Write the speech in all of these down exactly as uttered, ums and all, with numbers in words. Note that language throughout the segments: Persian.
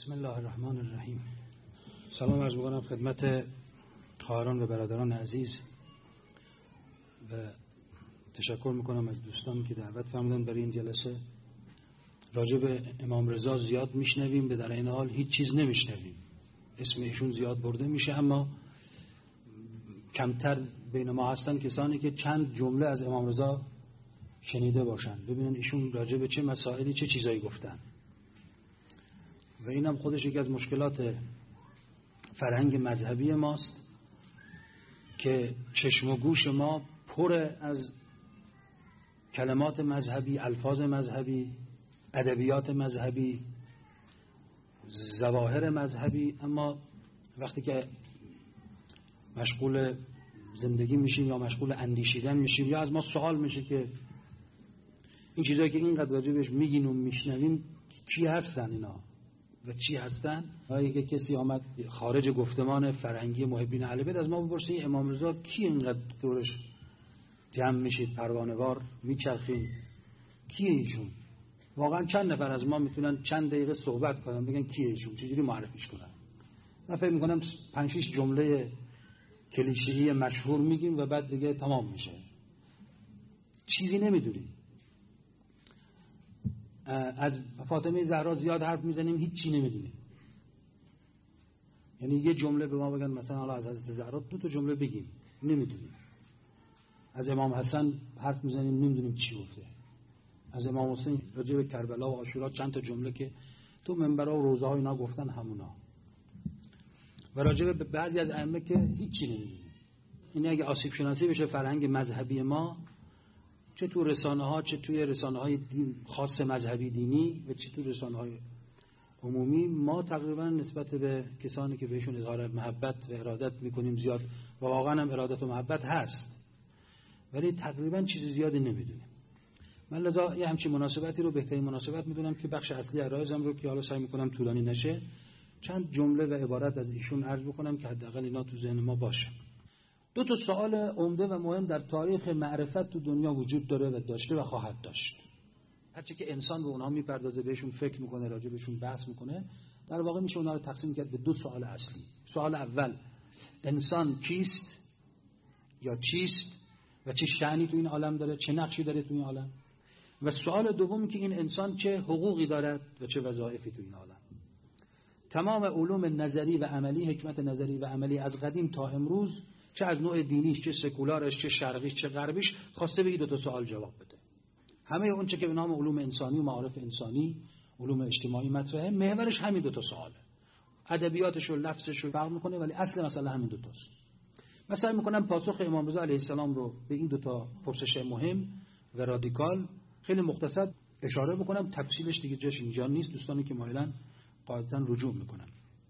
بسم الله الرحمن الرحیم. سلام عرض می‌کنم خدمت خواهران و برادران عزیز و تشکر میکنم از دوستان که دعوت فرمودن برای این جلسه. راجع به امام رضا زیاد میشنویم، به در این حال هیچ چیز نمیشنویم. اسم ایشون زیاد برده میشه اما کمتر بین ما هستن کسانی که چند جمله از امام رضا شنیده باشن، ببینن ایشون راجع به چه مسائلی چه چیزایی گفتن. و اینم خودش یکی از مشکلات فرهنگ مذهبی ماست که چشم و گوش ما پر از کلمات مذهبی، الفاظ مذهبی، ادبیات مذهبی، ظواهر مذهبی، اما وقتی که مشغول زندگی میشیم یا مشغول اندیشیدن میشیم یا از ما سوال میشه که این چیزایی که اینقدر راجع بهش میگین و میشنویم کی هستن اینا و چی هستن؟ اگه که کسی آمد خارج گفتمان فرهنگی محبین اهل بیت از ما بپرسه امام رضا کی اینقدر دورش جمع میشید پروانه‌وار میچرخین، کیه ایشون؟ واقعا چند نفر از ما میتونن چند دقیقه صحبت کنن بگن کیه ایشون، چجوری معرفیش کنن؟ من فکر میکنم پنج شش جمله کلیشه‌ای مشهور میگیم و بعد دیگه تمام میشه، چیزی نمیدونیم. از فاطمه زهرا زیاد حرف میزنیم، هیچی نمیدونیم. یعنی یه جمله به ما بگن مثلا حالا از حضرت زهرا دو تا جمله بگیم، نمیدونیم. از امام حسن حرف میزنیم، نمیدونیم چی گفته. از امام حسین راجع به کربلا و عاشورا چند تا جمله که تو منبرها و روضه ها اینا گفتن همونا. و راجع به بعضی از ائمه که هیچی نمیدونیم. این اگه آسیب شناسی بشه فرهنگ مذهبی ما، چه تو رسانه ها چه توی رسانه های دین خاص مذهبی دینی و چه تو رسانه های عمومی، ما تقریبا نسبت به کسانی که بهشون اظهار محبت و ارادت میکنیم زیاد و واقعا هم ارادت و محبت هست، ولی تقریبا چیز زیادی نمیدونیم. من لذا یه همچین مناسبتی رو بهترین مناسبت میدونم که بخش اصلی عرایزم رو که حالا سعی میکنم طولانی نشه چند جمله و عبارت از ایشون عرض بکنم که حداقل اینا تو ذهن ما باشه. دو تا سوال عمده و مهم در تاریخ معرفت تو دنیا وجود داره و داشته و خواهد داشت. هرچی که انسان به اونها میپردازه، بهشون فکر میکنه، راجع بهشون بحث میکنه، در واقع میشه اونها رو تقسیم کرد به دو سوال اصلی. سوال اول، انسان کیست یا چیست و چه شأنی تو این عالم داره، چه نقشی داره تو این عالم؟ و سوال دوم که این انسان چه حقوقی دارد و چه وظایفی تو این عالم. تمام علوم نظری و عملی، حکمت نظری و عملی از قدیم تا امروز، چه از نوع دینیش، چه سکولارش، چه شرقیش، چه غربیش، خواسته به این دو تا سوال جواب بده. همه اون چه که به نام علوم انسانی و معارف انسانی، علوم اجتماعی مطرحه، محورش همین دو تا سواله. ادبیاتش و لفظش رو فرق میکنه ولی اصل مسئله همین دو تاست. مثلا میکنم پاسخ امام رضا علیه السلام رو به این دو تا پرسش مهم و رادیکال خیلی مختصر اشاره بکنم، تفصیلش دیگه جاش اینجا نیست، دوستانی که مایلن قاعدتاً رجوع میکنن.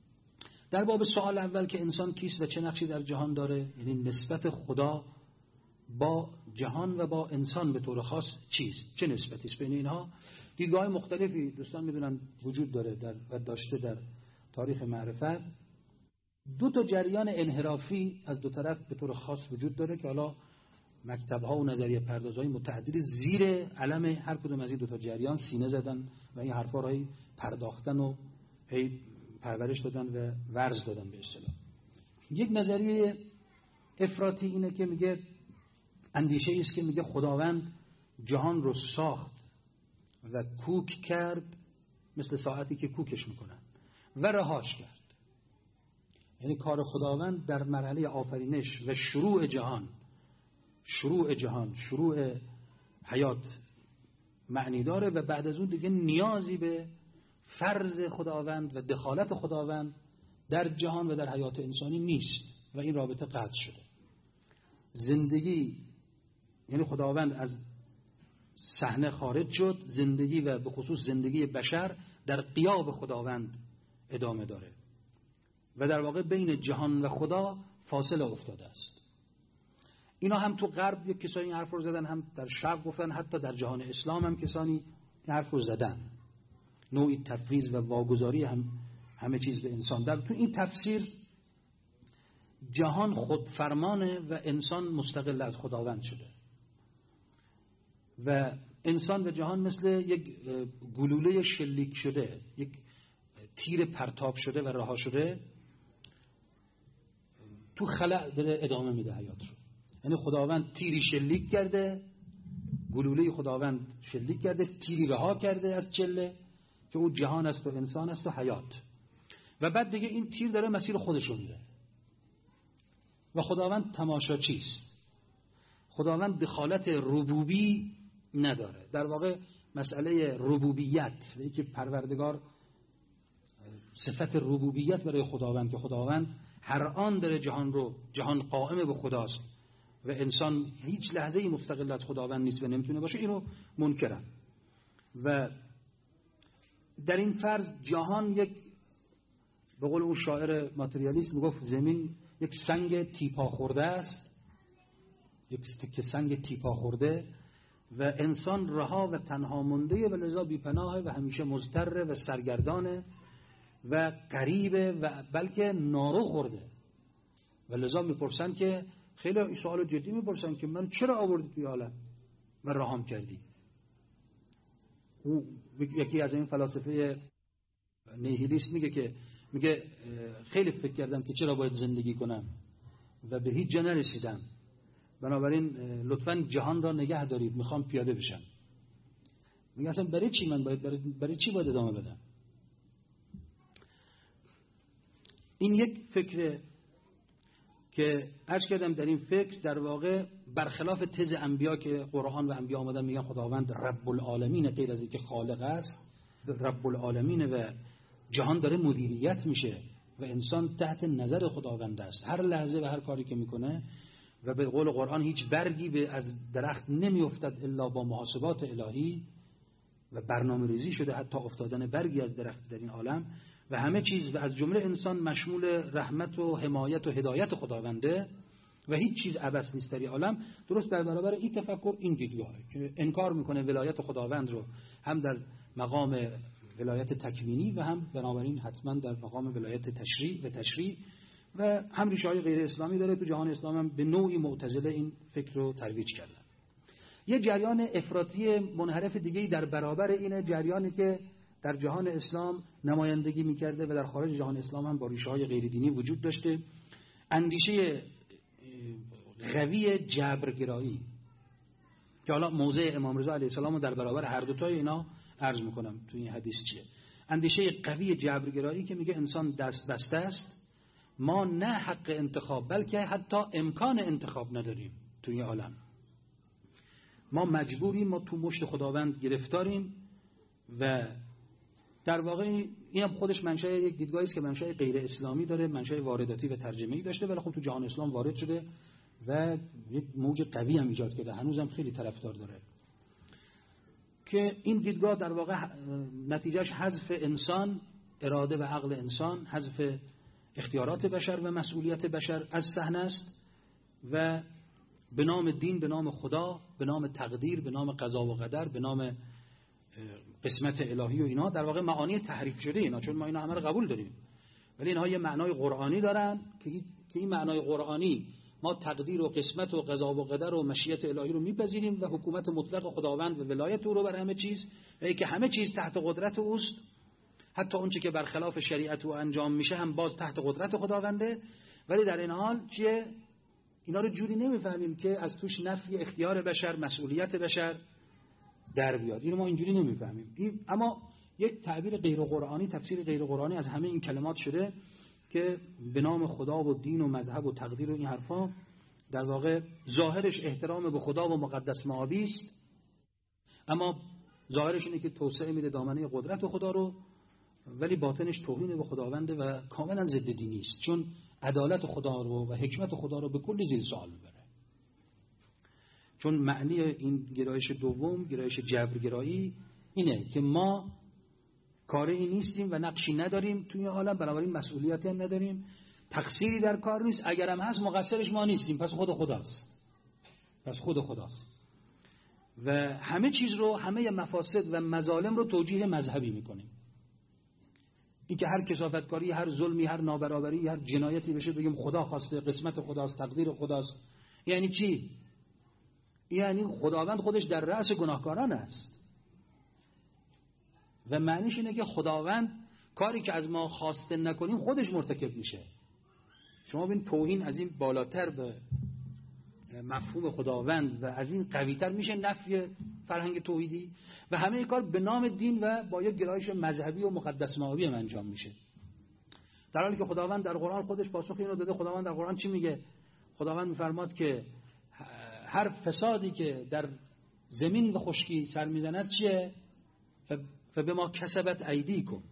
در باب سوال اول که انسان کیست و چه نقشی در جهان داره، یعنی نسبت خدا با جهان و با انسان به طور خاص چیست، چه نسبتی است بین اینها، دیدگاه مختلفی دوستان میدونن وجود داره در و داشته در تاریخ معرفت. دو تا جریان انحرافی از دو طرف به طور خاص وجود داره که حالا مکتب‌ها و نظریه پردازهای متعددی زیر علم هر کدوم از این دو تا جریان سینه زدن و این حرفا رو پرداختن و هی پرورش دادن و ورز دادن به اصطلاح. یک نظریه افراطی اینه که میگه اندیشه است که میگه خداوند جهان رو ساخت و کوک کرد، مثل ساعتی که کوکش میکنن، و رهاش کرد. یعنی کار خداوند در مرحله آفرینش و شروع جهان شروع جهان شروع حیات معنی داره و بعد از اون دیگه نیازی به فرض خداوند و دخالت خداوند در جهان و در حیات انسانی نیست و این رابطه قطع شده. زندگی یعنی خداوند از صحنه خارج شد، زندگی و به خصوص زندگی بشر در غیاب خداوند ادامه داره و در واقع بین جهان و خدا فاصله افتاده است. اینا هم تو غرب یک کسانی این حرف رو زدن، هم در شرق گفتن، حتی در جهان اسلام هم کسانی این حرف رو زدن. نوعی تفویض و واگذاری هم همه چیز به انسان. در تو این تفسیر جهان خودفرمانه و انسان مستقل از خداوند شده و انسان و جهان مثل یک گلوله شلیک شده، یک تیر پرتاب شده و رها شده تو خلأ داره ادامه میده حیات رو. یعنی خداوند تیری شلیک کرده، گلوله خداوند شلیک کرده، تیری رها کرده از چله که او جهان است و انسان است و حیات، و بعد دیگه این تیر داره مسیر خودش رو میره و خداوند تماشاچی است. خداوند دخالت ربوبی نداره. در واقع مسئله ربوبیت، که پروردگار صفت ربوبیت برای خداوند که خداوند هر آن داره جهان رو، جهان قائم به خداست و انسان هیچ لحظه‌ای مستقل از خداوند نیست و نمیتونه باشه، اینو منکرن. و در این فرض جهان یک، به قول اون شاعر ماتریالیست میگفت زمین یک سنگ تیپا خورده است، یک تکه سنگ تیپا خورده و انسان رها و تنها مونده و لذا بی‌پناه و همیشه مضطر و سرگردانه و غریبه و بلکه نارو خورده و لذا میپرسن که خیلی این سوال جدی میپرسن که من چرا آوردی توی عالم من رهام کردی. او یکی از این فلاسفه نیهیلیست میگه که میگه خیلی فکر کردم که چرا باید زندگی کنم و به هیچ جا نرسیدم، بنابراین لطفاً جهان را نگه دارید، میخوام پیاده بشم. میگه اصلا برای چی من باید برای, برای چی باید ادامه بدم؟ این یک فکر که عرض کردم در این فکر در واقع برخلاف تز انبیا که قرآن و انبیا آمدن میگن خداوند رب العالمین، غیر از اینکه خالق است رب العالمین و جهان داره مدیریت میشه و انسان تحت نظر خداوند است هر لحظه و هر کاری که میکنه، و به قول قرآن هیچ برگی به از درخت نمیافتد الا با محاسبات الهی و برنامه ریزی شده حتی افتادن برگی از درخت در این عالم و همه چیز و از جمله انسان مشمول رحمت و حمایت و هدایت خداونده و هیچ چیز عبث نیست در این عالم. درست در برابر این تفکر این دیدگاهه که انکار میکنه ولایت خداوند رو هم در مقام ولایت تکوینی و هم بنابراین حتما در مقام ولایت تشریع و تشریع و هم ریشه‌های غیر اسلامی داره. تو جهان اسلام هم به نوعی معتزله این فکر رو ترویج کردن. یه جریان افراطی منحرف دیگه‌ای در برابر اینه، جریانی که در جهان اسلام نمایندگی می‌کرده و در خارج جهان اسلام هم با ریشه‌های غیر دینی وجود داشته، اندیشه قوی جبرگرایی که حالا موضع امام رضا علیه السلام رو در برابر هر دو تای اینا عرض می‌کنم تو این حدیث چیه. اندیشه قوی جبرگرایی که میگه انسان دست بسته است، ما نه حق انتخاب بلکه حتی امکان انتخاب نداریم توی عالم، ما مجبوریم، ما تو مشت خداوند گرفتاریم و در واقع این هم خودش منشأ یک دیدگاهی است که منشأ غیر اسلامی داره، منشأ وارداتی و ترجمه‌ای داشته ولی خب تو جهان اسلام وارد شده و یک موج قوی هم ایجاد کرده، هنوزم خیلی طرفدار داره که این دیدگاه در واقع نتیجهش حذف انسان، اراده و عقل انسان، حذف اختیارات بشر و مسئولیت بشر از صحنه است و به نام دین، به نام خدا، به نام تقدیر، به نام قضا و قدر، به نام قسمت الهی و اینا در واقع معانی تحریف شده اینا، چون ما اینا همه رو قبول داریم ولی اینها یه معنای قرآنی دارن که این معنای قرآنی ما تقدیر و قسمت و قضا و قدر و مشیت الهی رو میپذیریم و حکومت مطلق خداوند و ولایت او رو بر همه چیز و که همه چیز تحت قدرت اوست، حتی اون چی که برخلاف شریعت او انجام میشه هم باز تحت قدرت خداونده. ولی در این حال چیه؟ اینا رو جوری نمیفهمیم که از توش نفی اختیار بشر، مسئولیت بشر در بیاد. اینو ما اینجوری نمیفهمیم. این اما یک تعبیر غیر قرآنی، تفسیر غیر قرآنی از همه این کلمات شده که به نام خدا و دین و مذهب و تقدیر و این حرفا در واقع ظاهرش احترام به خدا و مقدس مآبی است، اما ظاهرش اینه که توسعه میده دامنه قدرت خدا رو، ولی باطنش توهین به خداونده و کاملا ضد دینی است، چون عدالت خدا رو و حکمت خدا رو به کلی زیر سوال میبره. چون معنی این گرایش دوم، گرایش جبرگرایی اینه که ما کاری این نیستیم و نقشی نداریم توی عالم، بنابراین مسئولیتی هم نداریم، تقصیری در کار نیست، اگرم هست مقصرش ما نیستیم، پس خود خداست. پس خود خداست. و همه چیز رو، همه مفاسد و مظالم رو توجیه مذهبی میکنیم. این که هر کثافتکاری، هر ظلمی، هر نابرابری، هر جنایتی بشه بگیم خدا خواسته، قسمت خداست، تقدیر خداست. یعنی چی؟ یعنی خداوند خودش در رأس گناهکاران است و معنیش اینه که خداوند کاری که از ما خواسته نکنیم خودش مرتکب میشه. شما ببین توهین از این بالاتر به مفهوم خداوند و از این قویتر میشه نفی فرهنگ توحیدی و همه کار به نام دین و با یک گرایش مذهبی و مقدس مآبی انجام میشه، در حالی که خداوند در قرآن خودش پاسخ اینو داده. خداوند در قرآن چی میگه؟ خداوند میفرماد که هر فسادی که در زمین و خشکی سر میزند چیه؟ فبما کسبت ایدیکم.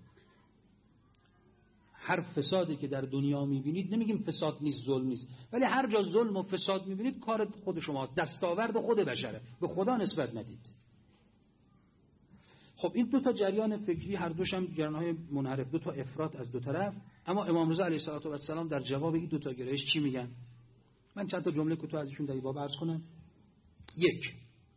هر فسادی که در دنیا میبینید، نمیگیم فساد نیست، ظلم نیست، ولی هر جا ظلم و فساد میبینید کار خود شماست، دستاورد خود بشره، به خدا نسبت ندید. خب این دو تا جریان فکری هر دوش هم جریان‌های منحرف، دو تا افراط از دو طرف. اما امام رضا علیه السلام در جواب این دو تا گرایش چی میگن؟ من چند تا جمله کوتاه ازشون در این باب عرض کنم. یک،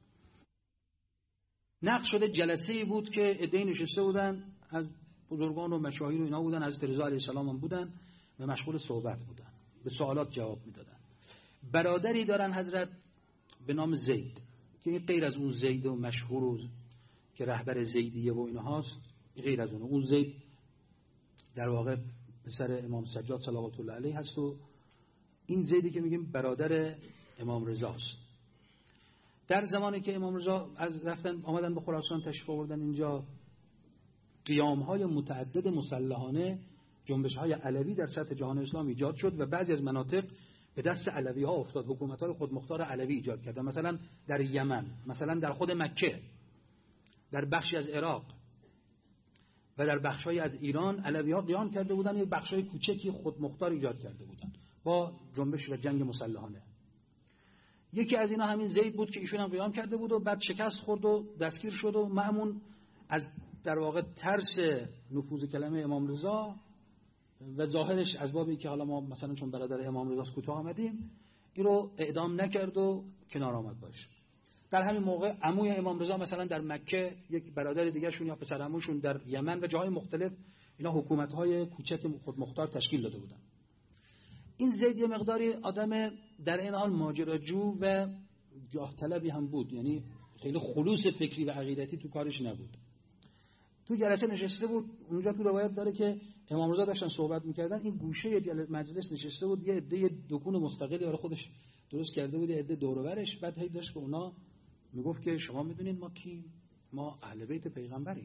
نقش شده جلسه‌ای بود که عده‌ای نشسته بودن از بزرگان و مشاهیر و اینا بودن، حضرت رضا علیه السلام هم بودن و مشغول صحبت بودن، به سوالات جواب میدادن. برادری دارن حضرت به نام زید که این غیر از اون زید و مشهور و که رهبر زیدیه و اینهاست، غیر از اون اون زید در واقع پسر امام سجاد صلوات الله علیه هست و این زیدی که میگیم برادر امام رضاست. در زمانی که امام رضا از رفتن آمدن به خراسان تشریف آوردن اینجا، قیام‌های متعدد مسلحانه، جنبش‌های علوی در سطح جهان اسلام ایجاد شد و بعضی از مناطق به دست علوی‌ها افتاد. حکومت‌های خودمختار علوی ایجاد کردن، مثلا در یمن، مثلا در خود مکه، در بخشی از عراق و در بخش‌های از ایران علوی‌ها قیام کرده بودن، یک بخش‌های کوچکی خودمختار ایجاد کرده بودن با جنبش و جنگ مسلحانه. یکی از اینا همین زید بود که ایشون هم قیام کرده بود و بعد شکست خورد و دستگیر شد و مأمون از در واقع ترس نفوذ کلمه امام رضا و ظاهرش از بابی که حالا ما مثلا چون برادر امام رضا کوتاه آمدیم، این رو اعدام نکرد و کنار آمد باش. در همین موقع عموی امام رضا مثلا در مکه، یک برادر دیگه شون یا پسر عموشون در یمن و جاهای مختلف، اینا حکومت‌های کوچک خودمختار تشکیل داده بودن. این زید یه مقداری آدم در این حال ماجراجو و جاه طلبی هم بود، یعنی خیلی خلوص فکری و عقیدتی تو کارش نبود. تو جلسه نشسته بود، اونجا تو روایت داره که امام رضا داشتن صحبت میکردن، این گوشه مجلس نشسته بود، یه عده دکون مستقلی برای خودش درست کرده بود، یه عده دور و برش، بعد هی داشت به اونا میگفت که شما میدونین ما کیم؟ ما اهل بیت پیغمبریم.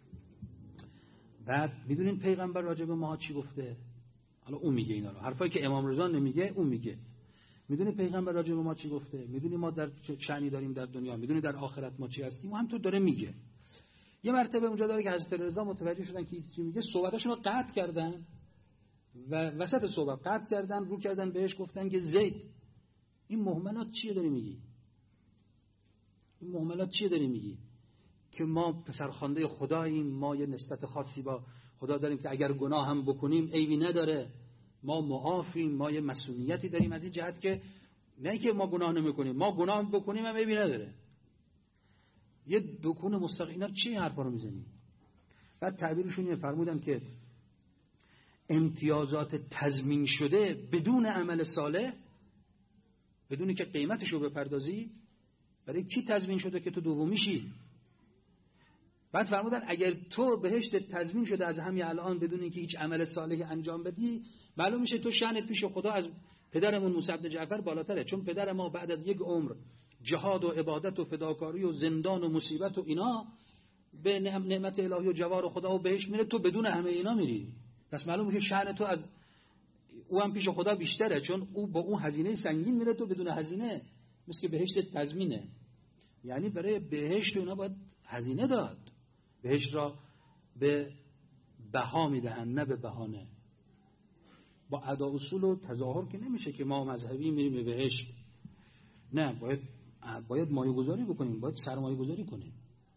بعد میدونین پیغمبر راجع به ما چی گفته؟ حالا اون میگه اینا رو، حرفایی که امام رضا نمیگه اون میگه. میدونی پیغمبر راجع به ما چی گفته؟ میدونی ما در چه شأنی داریم در دنیا؟ میدونی در آخرت ما چی هستیم؟ و همینطور داره میگه. یه مرتبه اونجا داره که حضرت رضا متوجه شدن که چی میگه، صحبتاشون رو قطع کردن و وسط صحبت قطع کردن، رو کردن بهش، گفتن که زید این مهملات چیه داری میگی؟ این مهملات چیه داری میگی؟ که ما پسرخوانده خداییم، ما یه نسبت خاصی با خدا داریم که اگر گناه هم بکنیم عیبی نداره، ما معافیم، ما یه مسئولیتی داریم از این جهت که نه که ما گناه نمیکنیم، ما گناه بکنیم هم عیبی نداره. یه دکون مستقیم، اینا چی حرفا رو میزنی؟ بعد تعبیرشون اینه، فرمودن که امتیازات تضمین شده بدون عمل صالح، بدون که قیمتش رو بپردازی، برای کی تضمین شده که تو دومیشی؟ بعد فرمودن اگر تو بهشت تضمین شده از همین الان بدون اینکه هیچ عمل صالحی انجام بدی، معلوم میشه تو شأنت پیش خدا از پدرمون موسی بن جعفر بالاتره، چون پدر ما بعد از یک عمر جهاد و عبادت و فداکاری و زندان و مصیبت و اینا به نعمت الهی و جوار خدا و بهشت میره، تو بدون همه اینا میری. پس معلوم میشه شأن تو از او هم پیش خدا بیشتره، چون او با اون هزینه سنگین میره، تو بدون هزینه، مثل که بهشت تضمینه. یعنی برای بهشت اینا باید هزینه داد. بهشت را به بها میدهن، نه به بهانه. با ادا اصول و تظاهر که نمیشه که ما مذهبی میریم به بهشت. نه، باید باید مایه گذاری بکنیم، باید سرمایه گذاری کنیم.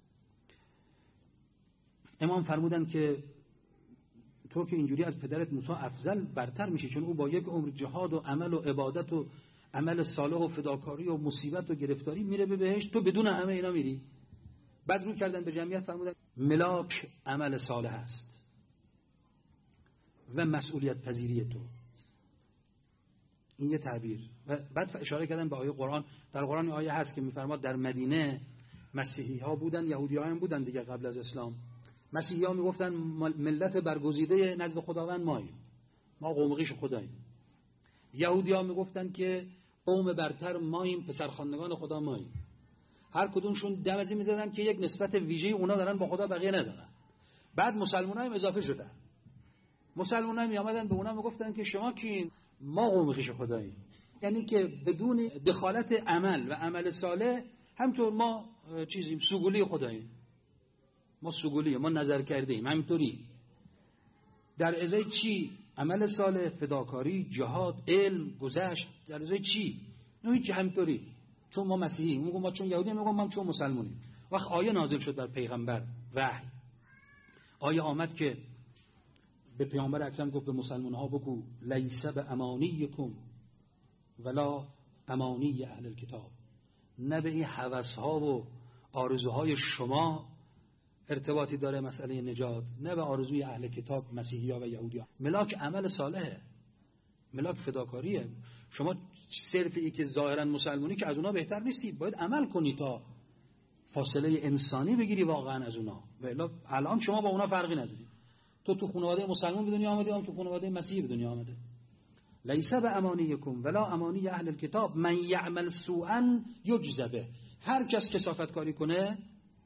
امام فرمودن که تو که اینجوری از پدرت موسی افضل برتر میشی، چون او با یک عمر جهاد و عمل و عبادت و عمل صالح و فداکاری و مصیبت و گرفتاری میره به بهشت، تو بدون همه اینا میری. بعد رو کردن به جمعیت، فرمودن ملاک عمل صالح است و مسئولیت پذیری تو. این یه تعبیر. و بعد اشاره کردن به آیه قرآن. در قرآن آیه هست که میفرماد در مدینه مسیحی ها بودن، یهودی ها هم بودن دیگه قبل از اسلام. مسیحی‌ها میگفتن ملت برگزیده نزد خداوند ماییم، ما قوم خویش خداییم. یهودی‌ها میگفتن که قوم برتر ماییم، پسرخواندگان خدا ماییم. هر کدومشون دمزی میزدن که یک نسبت ویژه‌ای اونا دارن با خدا، بقیه ندارن. بعد مسلمان‌ها هم اضافه شدن. مسلمان‌ها می اومدن به اونا میگفتن که شما کین؟ ما قوم خویش خداییم. یعنی که بدون دخالت عمل و عمل صالح همطور ما چیزیم، سگولی خداییم. ما سگولی، ما نظر کردیم همینطوری. در ازای چی؟ عمل صالح، فداکاری، جهاد، علم، گذشت. در ازای چی؟ نه هیچ، همینطوری. چون ما مسیحی میگم، ما چون یهودی میگم، ما چون مسلمانیم. وقت آیه نازل شد بر پیغمبر، وحی آیه آمد که به پیامبر اکرم گفت به مسلمان ها بگو لیس بامانیکم ولا امانی اهل الکتاب، نه به این هوس ها و آرزوهای شما ارتباطی داره مسئله نجات، نه به آرزوی اهل کتاب مسیحی ها و یهودی ها. ملاک عمل صالحه، ملاک فداکاریه. شما صرف ای که ظاهرا مسلمانی که از اونا بهتر نیستی، باید عمل کنی تا فاصله انسانی بگیری واقعا از اونا. و الا الان شما با اونا فرقی نداری. تو تو خانواده مسلمان به دنیا آمدی، هم تو خانواده مسیحی به دنیا آمده. لیس بامانیکم ولا امانی اهل الکتاب من یعمل سوءا یجز به. هر کس کثافت کاری کنه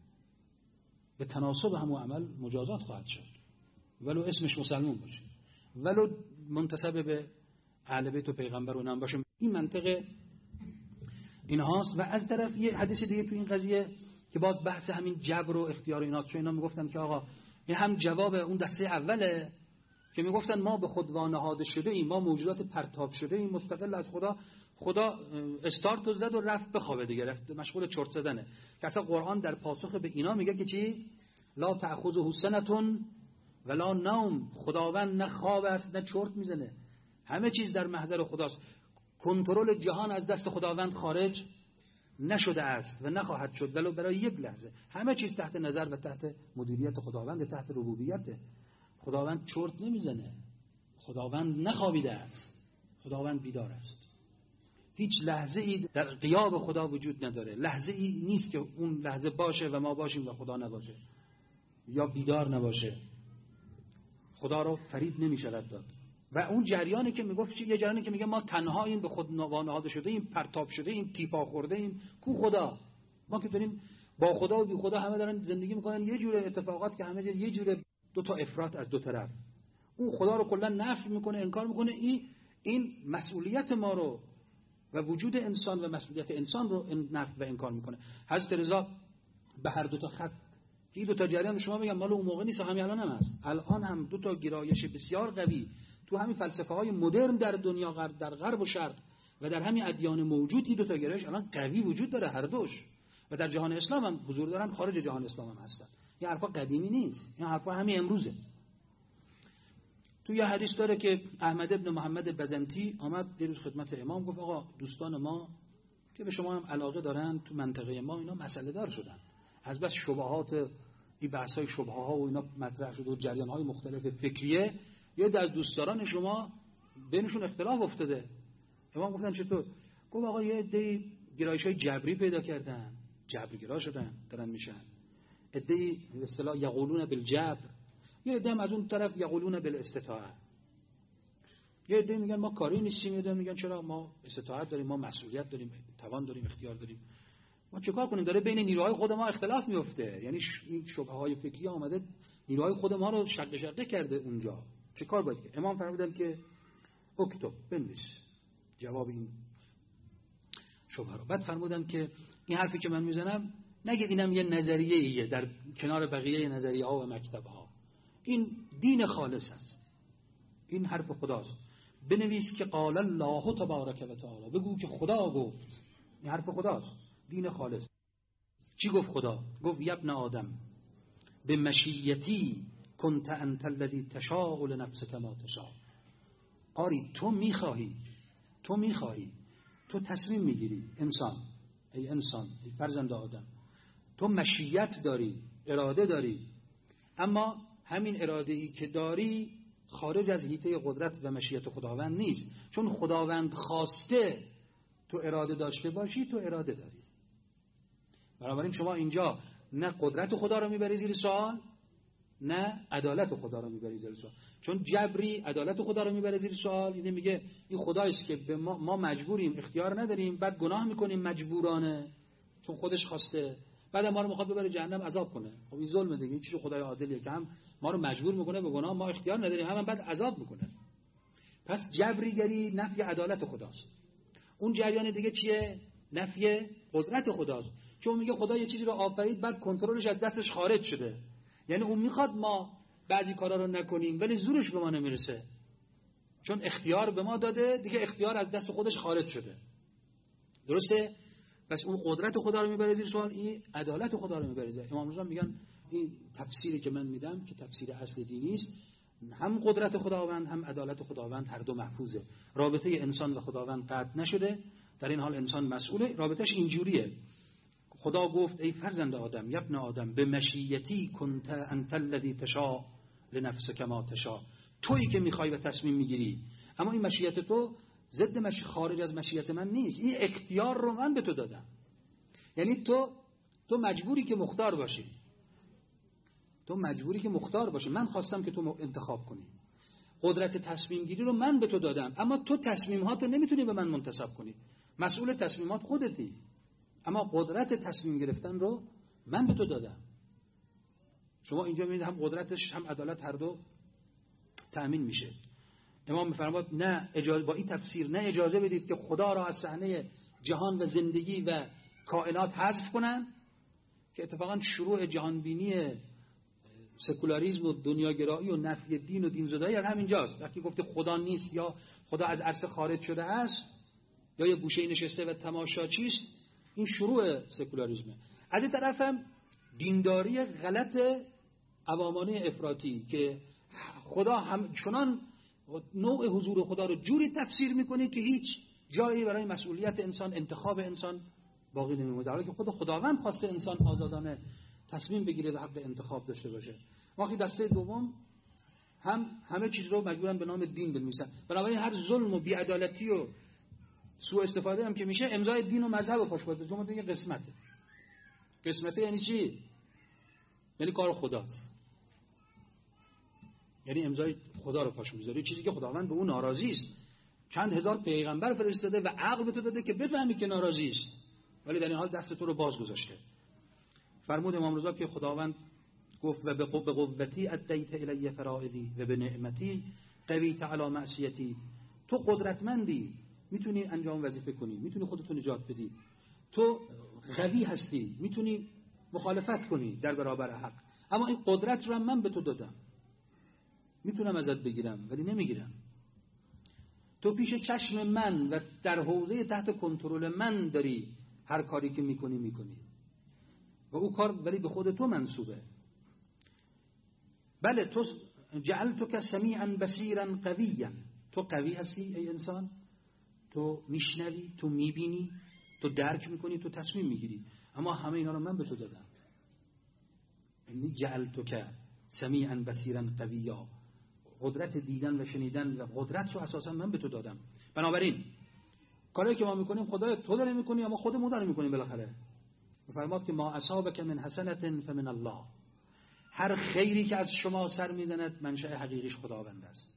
به تناسب همون عمل مجازات خواهد شد، ولو اسمش مسلمان باشه، ولو منتسب به اهل بیت و پیغمبر و نام باشه. این منطقه اینهاست. و از طرف یه حدیث دیگه تو این قضیه که باز بحث همین جبر و اختیار و اینات، چون اینا میگفتن که آقا این هم جواب اون دسته اوله که میگفتن ما به خود وانهاده شده ایم، ما موجودات پرتاب شده ایم مستقل از خدا. خدا استارت زد و رفت بخوابه دیگه، رفت مشغول چرت زدنه. که اصلا قرآن در پاسخ به اینا میگه که چی؟ لا تأخذه سنة ولا نوم. خداوند نه خواب است نه چرت میزنه، همه چیز در محضر خداست. کنترل جهان از دست خداوند خارج نشده است و نخواهد شد ولو برای یک لحظه. همه چیز تحت نظر و تحت مدیریت خداوند، تحت ربوبیته. خداوند چرت نمیزنه، خداوند نخوابیده است، خداوند بیدار است. هیچ لحظه ای در غیاب خدا وجود نداره، لحظه ای نیست که اون لحظه باشه و ما باشیم و خدا نباشه یا بیدار نباشه. خدا رو فریب نمیشود داد. و اون جریانی که میگفت چی؟ یه جریانی که میگه ما تنهاییم، به خود وانهاده شده ایم، پرتاب شده ایم، تیپا خورده ایم. کو خدا؟ ما که داریم با خدا و بی خدا همه دارن زندگی میکنن، یه جوره اتفاقات که همه یه جوره دو تا افراط از دو طرف. اون خدا رو کلا نفی میکنه، انکار میکنه. این این مسئولیت ما رو و وجود انسان و مسئولیت انسان رو نفی و انکار میکنه. حضرت رضا به هر دو تا خط، این دو تا جریان شما میگم مال اون موقع نیست، همین الان هم هست. الان هم دو تا گرایش بسیار قوی تو همین فلسفه های مدرن در دنیا، غرب، در غرب و شرق و در همین ادیان موجود، این دو تا گرایش الان قوی وجود داره، هر دوش. و در جهان اسلام هم حضور دارن، خارج جهان اسلام هم هستن. این حرفا قدیمی نیست، این حرفا همین امروزه. تو یه حدیث داره که احمد ابن محمد بزنتی آمد دیروز خدمت امام، گفت آقا دوستان ما که به شما هم علاقه دارن تو منطقه ما اینا مسئله دار شدن، از بس شبهات، این بحث‌های شبهه ها و اینا مطرح شده و جریان‌های مختلف فکریه، یه از دوستداران شما بینشون اختلاف افتاده. امام گفتن چطور؟ گفت آقا یه عده گرایش‌های جبری پیدا کردن، جبرگرا شدن، دارن میشن. عده به اصطلاح یقولون بالجبر، یه عده از اون طرف یقولون بالاستطاعه. یه عده میگن ما کاری نیستیم، یه عده میگن چرا ما استطاعت داریم، ما مسئولیت داریم، توان داریم، اختیار داریم. ما چه کار کنیم؟ داره بین نیروهای خود ما اختلاف میفته. یعنی این شبهه‌های فکری آمده نیروهای خود ما رو شق شقه کرده اونجا. چه کار باید کرد؟ امام فرمودن که اکتب، بنویس جواب این شبهه رو. بعد فرمودن که این حرفی که من میزنم نگید اینم یه نظریه ایه در کنار بقیه نظریه ها و مکتب ها. این دین خالص است، این حرف خداست. بنویس که قال الله تبارک و تعالی، بگو که خدا گفت. این حرف خداست، دین خالص. چی گفت خدا؟ گفت یا ابن آدم به مشیتی کنت انت الذی تشاء لنفسک ما تشاء. آری تو میخواهی، تو میخواهی، تو تصمیم میگیری. انسان، ای انسان، ای فرزند آدم، تو مشیت داری، اراده داری، اما همین اراده ای که داری خارج از حیطه قدرت و مشیت خداوند نیست. چون خداوند خواسته تو اراده داشته باشی، تو اراده داری. بنابراین شما اینجا نه قدرت خدا رو میبری زیر سوال، نه عدالت خدا رو میبری زیر سوال. چون جبری عدالت خدا رو میبره زیر سوال. اینه میگه این خداییست که به ما, ما مجبوریم، اختیار نداریم، بعد گناه میکنیم مجبورانه چون خودش خواسته، بعد ما رو میخواد ببره جهنم عذاب کنه. خب این ظلمه دیگه. این چیز خدای عادلیه که هم ما رو مجبور میکنه به گناه، ما اختیار نداریم، هم, هم بعد عذاب میکنه. پس جبریگری نفی عدالت خداست. اون جریان دیگه چیه؟ نفی قدرت خداست. چون میگه خدا یه چیزی رو آفرید بعد کنترلش از دستش خارج شده. یعنی اون میخواد ما بعضی کارا رو نکنیم ولی زورش به ما نمیرسه، چون اختیار به ما داده دیگه، اختیار از دست خودش خارج شده. درسته؟ پس اون قدرت خدا رو میبره زیر سوال، این عدالت خدا رو میبره زیر. امام رضا میگن این تفسیری که من میدم که تفسیر اصل دینی است، هم قدرت خداوند هم عدالت خداوند هر دو محفوظه. رابطه انسان و خداوند قطع نشده، در این حال انسان مسئوله. رابطش اینجوریه: خدا گفت ای فرزند آدم، یا ابن آدم، به مشیتی کنت انت الذی تشاء لنفسک ما تشاء. تویی که میخوای و تصمیم میگیری، اما این مشیت تو ضد مش خارج از مشیت من نیست. این اختیار رو من به تو دادم. یعنی تو تو مجبوری که مختار باشی. تو مجبوری که مختار باشی. من خواستم که تو انتخاب کنی. قدرت تصمیم گیری رو من به تو دادم، اما تو تصمیمات رو نمیتونی به من منتسب کنی. مسئول تصمیمات خودتی، اما قدرت تصمیم گرفتن رو من به تو دادم. شما اینجا میبینید هم قدرتش هم عدالت هر دو تأمین میشه. امام میفرماد نه اجازه، با این تفسیر نه اجازه بدید که خدا را از صحنه جهان و زندگی و کائنات حذف کنن، که اتفاقا شروع جهانبینی سکولاریسم و دنیاگرایی و نفی دین و دینزدایی هم همینجاست. وقتی گفته خدا نیست یا خدا از عرصه خارج شده است یا یه گوشه نشسته و تماشاچیست، این شروع سکولاریسمه. از این طرف هم دینداری غلط عوامانه افراطی که خدا هم چنان نوع حضور خدا رو جوری تفسیر میکنه که هیچ جایی برای مسئولیت انسان، انتخاب انسان باقی نمیمونه، در حالی که خود خداوند خواسته انسان آزادانه تصمیم بگیره و حق انتخاب داشته باشه. وقتی دسته دوم هم همه چیز رو مجبورن به نام دین بنویسن. بنابراین هر ظلم و بی‌عدالتی و سوء استفاده هم که میشه، امضای دین و مذهب رو پاش باید بزنه. دیگه قسمته. قسمته یعنی چی؟ یعنی کار خداست. یعنی امضای خدا رو پاش میذاره، چیزی که خداوند به اون ناراضی است. چند هزار پیغمبر فرستاده و عقل به تو داده که بفهمی که ناراضی است، ولی در این حال دست تو رو باز گذاشته. فرمود امام رضا که خداوند گفت و به قوتی ادیت الی فرائضی و به نعمتی قویت علی معصیتی. تو قدرتمندی، میتونی انجام وظیفه کنی، میتونی خودتو نجات بدی، تو قوی هستی، میتونی مخالفت کنی در برابر حق، اما این قدرت رو من به تو دادم، میتونم ازت بگیرم ولی نمیگیرم. تو پیش چشم من و در حوزه تحت کنترل من داری هر کاری که میکنی میکنی و او کار ولی به خود تو منسوبه. بله تو جعلتک سمیعا بصیرا قویا، تو قوی هستی ای انسان، تو میشنوی، تو میبینی، تو درک میکنی، تو تصمیم میگیری، اما همه اینا رو من به تو دادم. یعنی جعلتک سمیعا بصیرا قویا، قدرت دیدن و شنیدن و قدرت رو اساسا من به تو دادم. بنابراین کاری که ما میکنیم خدای تو داره میکنی، اما خودمون داره میکنیم بالاخره. فرماد که ما اصابک من حسنة فمن الله، هر خیری که از شما سر میزند منشأ حقیقیش خداوند است.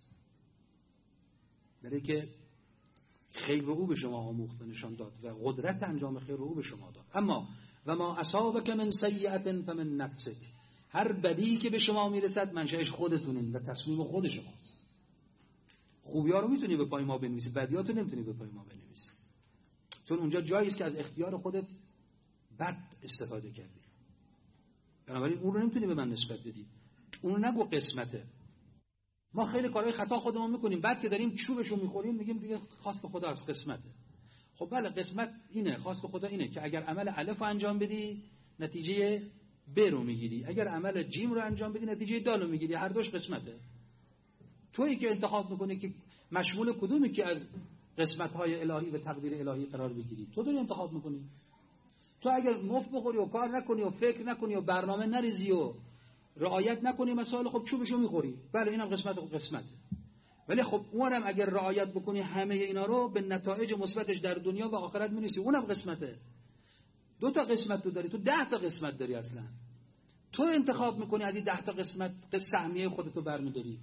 برای که خیر رو او به شما آموخت و نشان داد و قدرت انجام خیر رو او به شما داد. اما و ما اصابک من سیئة فمن نفسک، هر بدی که به شما میرسد منشأش خودتونین و تصمیم خود شماست. خوبی‌ها رو میتونی به پای ما بنویسی، بدیاتو نمیتونی به پای ما بنویسی، چون اونجا جایی است که از اختیار خودت بد استفاده کردی. بنابراین اون رو نمیتونی به من نسبت بدی. اون رو نگو قسمته. ما خیلی کارهای خطا خودمون میکنیم، بعد که داریم چوبشو میخوریم میگیم دیگه خواست خدا از قسمته. خب بله قسمت اینه، خواست خدا اینه که اگر عمل الف رو انجام بدی نتیجه ب رو میگیری، اگر عمل جیم رو انجام بدی نتیجه دال رو میگیری. هر دوش قسمته. تویی که انتخاب میکنی که مشمول کدومی که از قسمت‌های الهی و تقدیر الهی قرار بگیری. تو داری انتخاب میکنی. تو اگر مفت بخوری و کار نکنی و فکر نکنی و برنامه نریزی و رعایت نکنی مسائل، خب چوبشو میخوری. بله اینم قسمت و قسمته. ولی خب اونم اگر رعایت بکنی همه اینا رو، به نتایج مثبتش در دنیا و آخرت میرسی. اونم قسمته. دو تا قسمت تو داری، تو ده تا قسمت داری اصلا. تو انتخاب میکنی از این ده تا قسمت سهمیه خودتو برمیداری.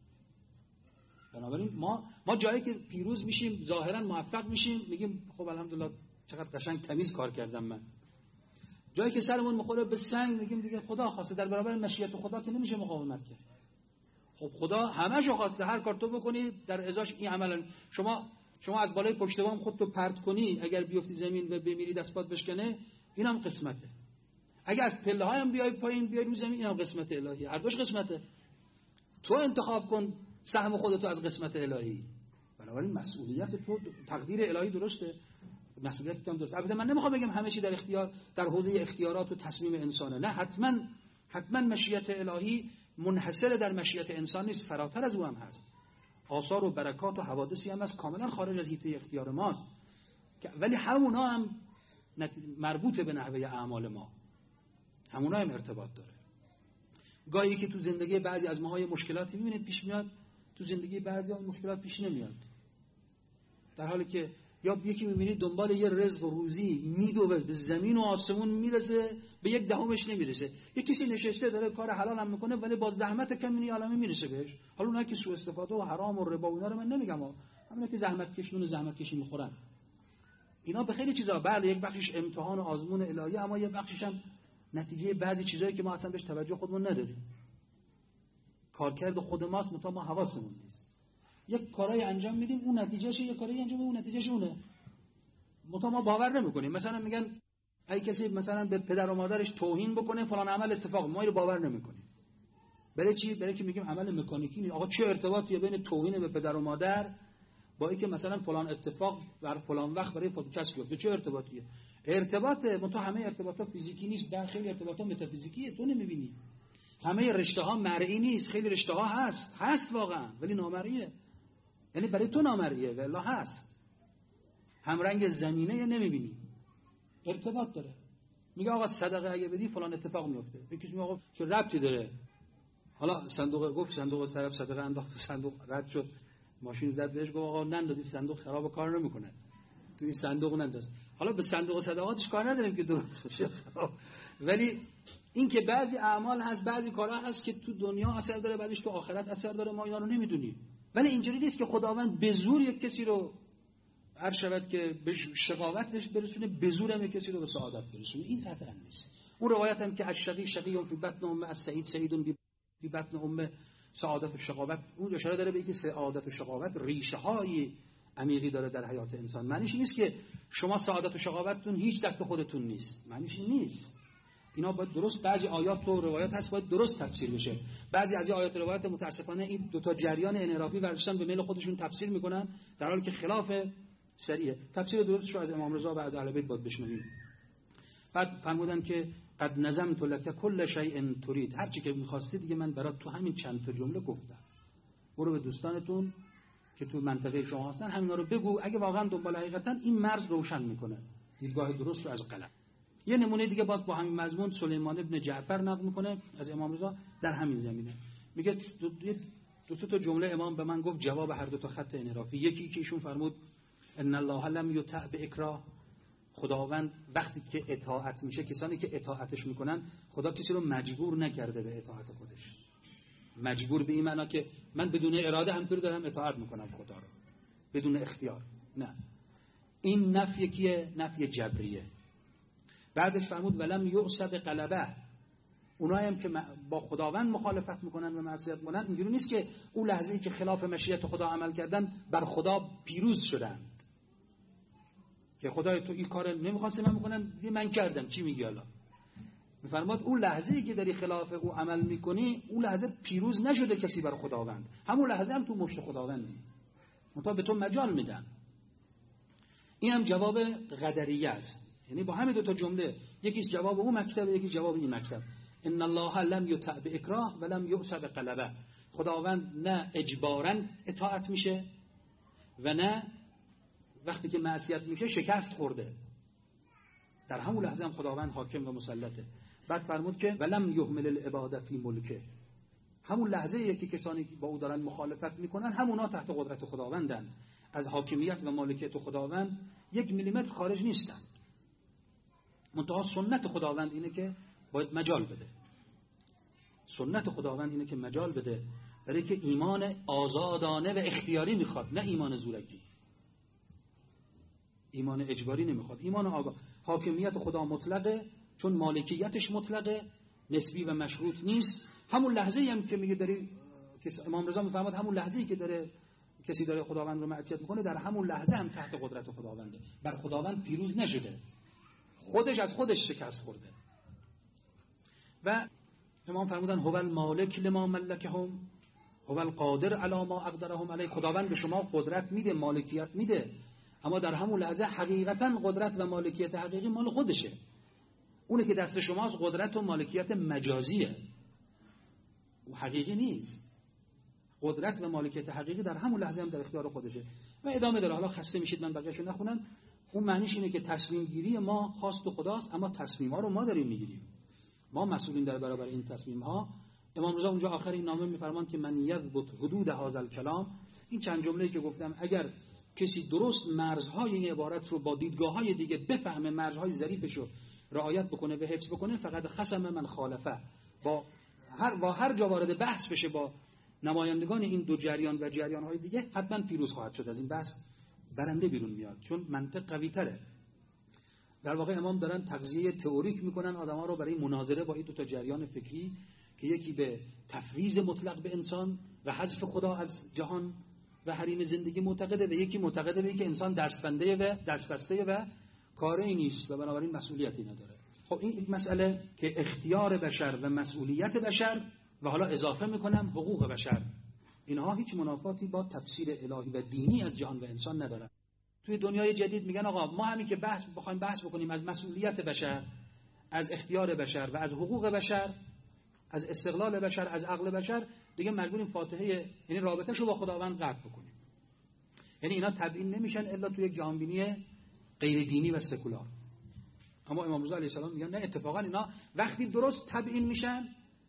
بنابراین ما ما جایی که پیروز میشیم، ظاهرا موفق میشیم، میگیم خب الحمدلله چقدر قشنگ تمیز کار کردم من. جایی که سرمون میخوره به سنگ، میگیم دیگه خدا خواسته، در برابر مشیت خدا که نمیشه مقاومت کرد. خب خدا همه‌شو خواسته، هر کار تو بکنی در ازاش این عمل. شما شما از بالای پشت بام خودتو پرت کنی، اگر بیفتی زمین و بمیری دست پات بشکنه، اینم قسمته. اگر از پله‌های هم بیای پایین بیای رو زمین، اینم قسمت الهی. هر دوش قسمته. تو انتخاب کن سهم خودتو از قسمت الهی. بنابراین مسئولیت تو، تقدیر الهی درسته، مسئولیت تو هم درسته. البته من نمیخوام بگم همه چی در اختیار در حوزه اختیارات و تصمیم انسانه. نه، حتما حتما مشیت الهی منحصر در مشیت انسان نیست، فراتر از او هم هست. آثار و برکات و حوادثی هم از کاملا خارج از حیطه اختیار ماست، ولی همونا هم مربوط به نحوه اعمال ما، همونا هم ارتباط داره. گاهی که تو زندگی بعضی از ماهای مشکلاتی میبینید پیش میاد، تو زندگی بعضی از مشکلات پیش نمیاد، در حالی که یا یکی میبینید دنبال یه رزق و روزی میدوه، به زمین و آسمون میرسه، به یک دهمش نمیرسه. یک کسی نشسته داره کار حلال هم میکنه ولی با زحمت کمی عالمه میرسه بهش. حالا اونایی که سوء استفاده و حرام و ربا و اینا رو من نمیگم، همون که زحمت کش نون زحمت کشی میخورن، اینا به خیلی چیزا بله یک بخشش امتحان و آزمون الهی، اما یه بخشش هم نتیجه بعضی چیزایی که ما اصلا بهش توجه خودمون نداریم. کارکرد خود ماست، مثلا ما حواسمون نیست. یک کارای انجام میدیم اون نتیجهشه، یک کاری انجام میدیم اون نتیجهش اونه. مثلا ما باور نمیکنیم. مثلا میگن اگه کسی مثلا به پدر و مادرش توهین بکنه فلان عمل اتفاق، ما اینو باور نمیکنیم. برای چی؟ برای که میگیم عمل مکانیکی نیست. آقا چه ارتباطی بین توهین به پدر و مادر با اینکه مثلا فلان اتفاق در فلان وقت برای فلان کس بیفته؟ چه ارتباطیه؟ ارتباطه، منتها همه ارتباطات فیزیکی نیست، در خیلی ارتباطات متافیزیکیه، تو نمیبینی. همه رشته ها مرئی نیست، خیلی رشته ها هست، هست واقعا ولی نامرئیه. یعنی برای تو نامرئیه و الا هست. هم رنگ زمینه نمیبینی، ارتباط داره. میگه آقا صدقه اگه بدی فلان اتفاق میفته. یکی میگه آقا چه ربطی داره؟ حالا صندوق گفت صندوق طرف صدقه انداخت، صندوق رد شد، ماشین زد بهش، گفت آقا نندازی صندوق خراب کار نمیکنه، تو این صندوق ننداز. حالا به صندوق صدقاتش کار نداریم که درست باشه، ولی این که بعضی اعمال هست، بعضی کارها هست که تو دنیا اثر داره، بعدش تو آخرت اثر داره، ما اینا رو نمیدونیم. ولی اینجوری نیست که خداوند به زور یک کسی رو هر شود که به شقاوتش برسونه، به زور هم یک کسی رو به سعادت برسونه. این قطعا نیست. اون روایت هم که الشقی شقی فی بطن امه، السعید سعید فی بطن امه، سعادت و شقاوت، اون اشاره داره به اینکه سعادت و شقاوت ریشه های عمیقی داره در حیات انسان. معنیش نیست که شما سعادت و شقاوتتون هیچ دست خودتون نیست، معنیش نیست. اینا باید درست، بعضی آیات و روایات هست باید درست تفسیر بشه. بعضی از این آیات و روایات متاسفانه این دو تا جریان انحرافی برداشتن به میل خودشون تفسیر میکنن، در حالی که خلاف شریعه. تفسیر درستش رو از امام رضا و از اهل بیت باید بشنویم. بعد فرمودن که قد نظمت لك كل شيء تريد، هر چی که می‌خواستی دیگه من برات تو همین چند تا جمله گفتم. برو به دوستانتون که تو منطقه شما هستن همینا رو بگو، اگه واقعا دنبال حقیقتن این مرز روشن میکنه دیدگاه درست رو از غلط. یه نمونه دیگه باز با همین مضمون سلیمان ابن جعفر نقل میکنه از امام رضا در همین زمینه. میگه دو, دو, دو تا جمله امام به من گفت جواب هر دو تا خط انحرافی. یکی که ایشون فرمود ان الله لم یطع باکراه، خداوند وقتی که اطاعت میشه، کسانی که اطاعتش میکنن، خدا کسی رو مجبور نکرده به اطاعت خودش. مجبور به این معنا که من بدون اراده همطوری دارم اطاعت میکنم خدا رو، بدون اختیار. نه، این نفی کیه؟ نفی جبریه. بعدش فرمود ولم یعصب قلبه، اونایی هم که با خداوند مخالفت میکنن و معصیت میکنن، اینجوری نیست که اون لحظه‌ای که خلاف مشیت خدا عمل کردن بر خدا پیروز شدن، که خدای تو این کار نمیخواستی من بکنم، من کردم، چی میگی حالا؟ میفرماد اون لحظه‌ای که داری خلاف او عمل میکنی، اون لحظه پیروز نشده کسی بر خداوند، همون لحظه هم تو مشت خداوندی، منتها به تو مجال میدن. این هم جواب قدریه است. یعنی با همین دو تا جمله، یکیش جواب اون مکتب، یکی جواب این مکتب. ان الله لم یطع باکراه ولم یعصب قلبه، خداوند نه اجباراً اطاعت میشه و نه وقتی که معصیت میشه شکست خورده، در همون لحظه هم خداوند حاکم و مسلطه. بعد فرمود که ولم یهمل العباد فی ملکه، همون لحظه یکی کسانی که با او دارن مخالفت میکنن همونا تحت قدرت خداوندن، از حاکمیت و مالکیت خداوند یک میلیمتر خارج نیستن. منتها سنت خداوند اینه که باید مجال بده. سنت خداوند اینه که مجال بده برای که ایمان آزادانه و اختیاری میخواد، نه ایمان زورکی. ایمان اجباری نمیخواد. ایمان آگاه. حاکمیت خدا مطلقه، چون مالکیتش مطلقه، نسبی و مشروط نیست. همون لحظه‌ای هم که میگه داری، که امام رضا میفرماد همون لحظه‌ای که داره کسی داره خداوند رو معصیت میکنه، در همون لحظه هم تحت قدرت خداونده. بر خداوند پیروز نشده، خودش از خودش شکست خورده. و امام فرمودن هو المالک لما ملکهم هو القادر علی ما اقدرهم علیه. خداوند به شما قدرت میده، مالکیت میده، اما در همون لحظه حقیقتا قدرت و مالکیت حقیقی مال خودشه. اونه که دست شماست قدرت و مالکیت مجازیه و حقیقی نیست. قدرت و مالکیت حقیقی در همون لحظه هم در اختیار خودشه. و ادامه داره. حالا خسته میشید من بقیه‌شو نخونم. اون معنیش اینه که تصمیم گیری ما خاص به خداست، اما تصمیم ها رو ما داریم میگیریم. ما مسئولین در برابر این تصمیم ها. امام رضا اونجا آخر این نامه میفرمان که من یضبط حدود هذا الکلام، این چند جمله‌ای که گفتم اگر کسی درست مرزهای این عبارت رو با دیدگاه‌های دیگه بفهمه، مرزهای ظریفش رو رعایت بکنه و حفظ بکنه، فقط خصم من خالفه، با هر با هر جا وارد بحث بشه با نمایندگان این دو جریان و جریان‌های دیگه، حتما پیروز خواهد شد. از این بحث برنده بیرون میاد، چون منطق قوی‌تره. در واقع امام دارن تغذیه تئوریک میکنن آدم‌ها رو برای مناظره با این دو تا جریان فکری که یکی به تفویض مطلق به انسان و حذف خدا از جهان و حریم زندگی معتقده، و یکی معتقده به اینکه انسان دستبنده و دستبسته و کاری نیست و بنابراین مسئولیتی نداره. خب این مسئله که اختیار بشر و مسئولیت بشر و حالا اضافه میکنم حقوق بشر، اینها هیچ منافاتی با تفسیر الهی و دینی از جهان و انسان نداره. توی دنیای جدید میگن آقا ما همین که بحث بخوایم بحث بکنیم از مسئولیت بشر، از اختیار بشر و از حقوق بشر، از استقلال بشر، از عقل بشر، دیگه مجبوریم فاتحه یعنی رابطه‌شو با خداوند قطع بکنیم. یعنی اینا تبیین نمیشن الا توی جهانبینی غیر دینی و سکولار. اما امام رضا علیه السلام میگن نه، اتفاقا اینا وقتی درست تبیین میشن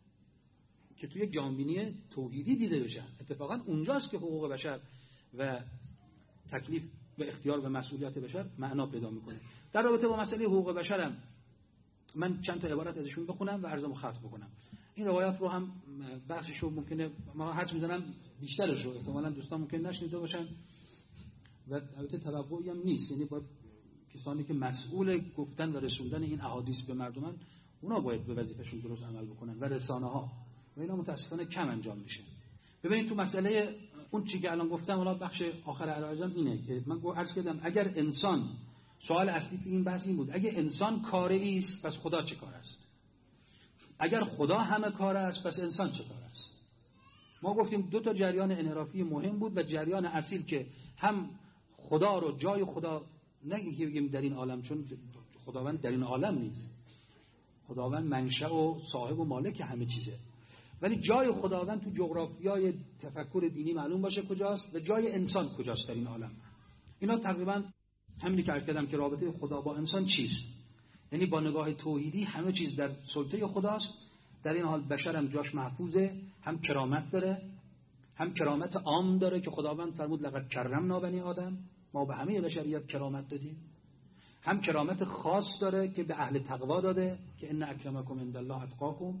که توی جهانبینی توحیدی دیده بشن، اتفاقا اونجاست که حقوق بشر و تکلیف و اختیار و مسئولیت بشر معنا پیدا میکنه. در رابطه با مسئله حقوق بشرم من چند تا عبارت ازشون بخونم و عرضمو ختم بکنم. این روایات رو هم بخششو ممکنه ما حدس میزنم بیشترش رو احتمالاً دوستان ممکن نشنیده باشن و البته توقعی هم نیست، یعنی با کسانی که مسئول گفتن و رسوندن این احادیث به مردمان، اونا باید به وظیفه‌شون درست عمل بکنن و رسانه‌ها، و اینا متاسفانه کم انجام میشه. ببینید تو مسئله اون چیزی که الان گفتم، حالا بخش آخر علاجم اینه که من عرض کردم اگر انسان، سوال اصلی تو این بحث این بود، اگه انسان کاری است پس خدا چه کار است؟ اگر خدا همه کار است پس انسان چه کار است؟ ما گفتیم دو تا جریان انحرافی مهم بود و جریان اصیل که هم خدا رو جای خدا نگیم که بگیم در این عالم، چون خداوند در این عالم نیست، خداوند منشأ و صاحب و مالک همه چیزه، ولی جای خداوند تو جغرافیای تفکر دینی معلوم باشه کجاست و جای انسان کجاست در این عالم. اینا تقریبا همینی که عرض کردم که رابطه خدا با انسان چیست، یعنی با نگاه توحیدی همه چیز در سلطه خداست، در این حال بشر هم جاش محفوظه، هم کرامت داره، هم کرامت عام داره که خداوند فرمود لقد کرمنا بنی آدم، ما به همه بشریت کرامت دادیم، هم کرامت خاص داره که به اهل تقوا داده که ان اکرمکم عند الله اتقاکم،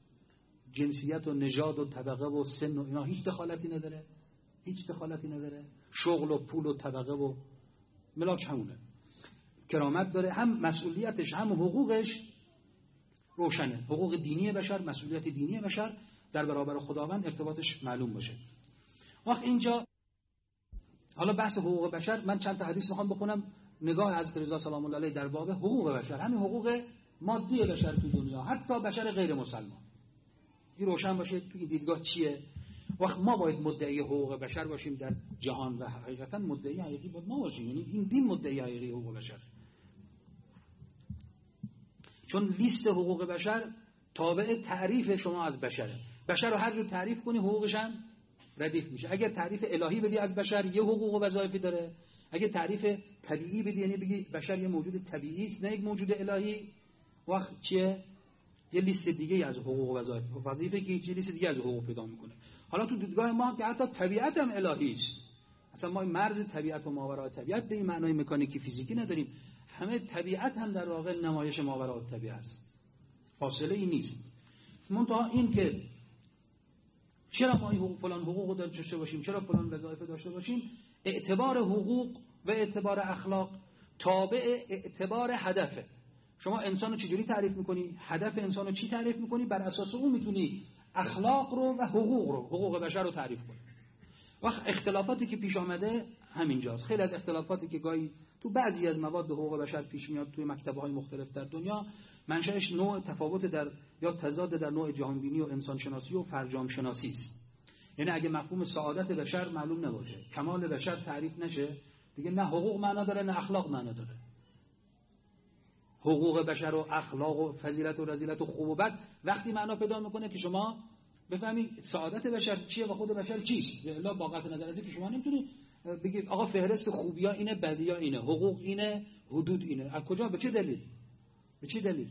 جنسیت و نژاد و طبقه و سن و اینا هیچ دخالتی نداره، هیچ دخالتی نداره، شغل و پول و طبقه و ملاک همونه، کرامت داره، هم مسئولیتش هم حقوقش روشنه، حقوق دینی بشر، مسئولیت دینی بشر در برابر خداوند ارتباطش معلوم باشه. وقت اینجا حالا بحث حقوق بشر، من چند تا حدیث میخوام بخونم نگاه حضرت رضا سلام الله علیه در باب حقوق بشر، همین حقوق مادی بشر تو دنیا، حتی بشر غیر مسلمان، این روشن باشه تو این دیدگاه چیه. وقت ما باید مدعی حقوق بشر باشیم در جهان و حقیقتا مدعی حقیقی باید ما باشیم، یعنی این دین مدعی حقیقی حقوق بشر، چون لیست حقوق بشر تابع تعریف شما از بشره. بشر رو هر جور تعریف کنی حقوقش هم ردیف میشه. اگر تعریف الهی بدی از بشر یه حقوق و وظایفی داره، اگه تعریف طبیعی بدی یعنی بگی بشر یه موجود طبیعی است نه یک موجود الهی، وقت چیه؟ یه لیست دیگه از حقوق و وظایف و وظیفه که یه لیست دیگه از حقوق پیدا میکنه. حالا تو دیدگاه ما که حتی طبیعت هم الهی است، اصلا ما مرز طبیعت و ماورای طبیعت به این معنای مکانیکی فیزیکی نداریم، همه طبیعت هم در واقع نمایش ماورای طبیعت است، فاصله ای نیست. منتها این که چرا ما این حقوق فلان حقوق داشته باشیم، چرا فلان وظایف داشته باشیم، اعتبار حقوق و اعتبار اخلاق تابع اعتبار هدفه. شما انسان رو چجوری تعریف میکنی؟ هدف انسان رو چی تعریف میکنی؟ بر اساس اون میتونی اخلاق رو و حقوق رو، حقوق بشر رو تعریف کنی. وقت اختلافاتی که پیش آمده همینجاست. خیلی از اختلافاتی که گاهی تو بعضی از مواد حقوق بشر پیش میاد توی مکتب‌های مختلف در دنیا، منشأش نوع تفاوت در یا تضاد در نوع جهانبینی و انسان شناسی و فرجام شناسی است. یعنی اگه مفهوم سعادت بشر معلوم نباشه، کمال بشر تعریف نشه، دیگه نه حقوق معنا داره نه اخلاق معنا داره. حقوق بشر و اخلاق و فضیلت و رذیلت و خوب و بد وقتی معنا پیدا میکنه که شما بفهمید سعادت بشر چیه و خود بشر چیست. الا با قطع نظر از اینکه شما نمیتونید بگید آقا فهرست خوبی‌ها اینه، بدی‌ها اینه، حقوق اینه، حدود اینه. از کجا؟ به چه دلیل؟ به چه دلیل؟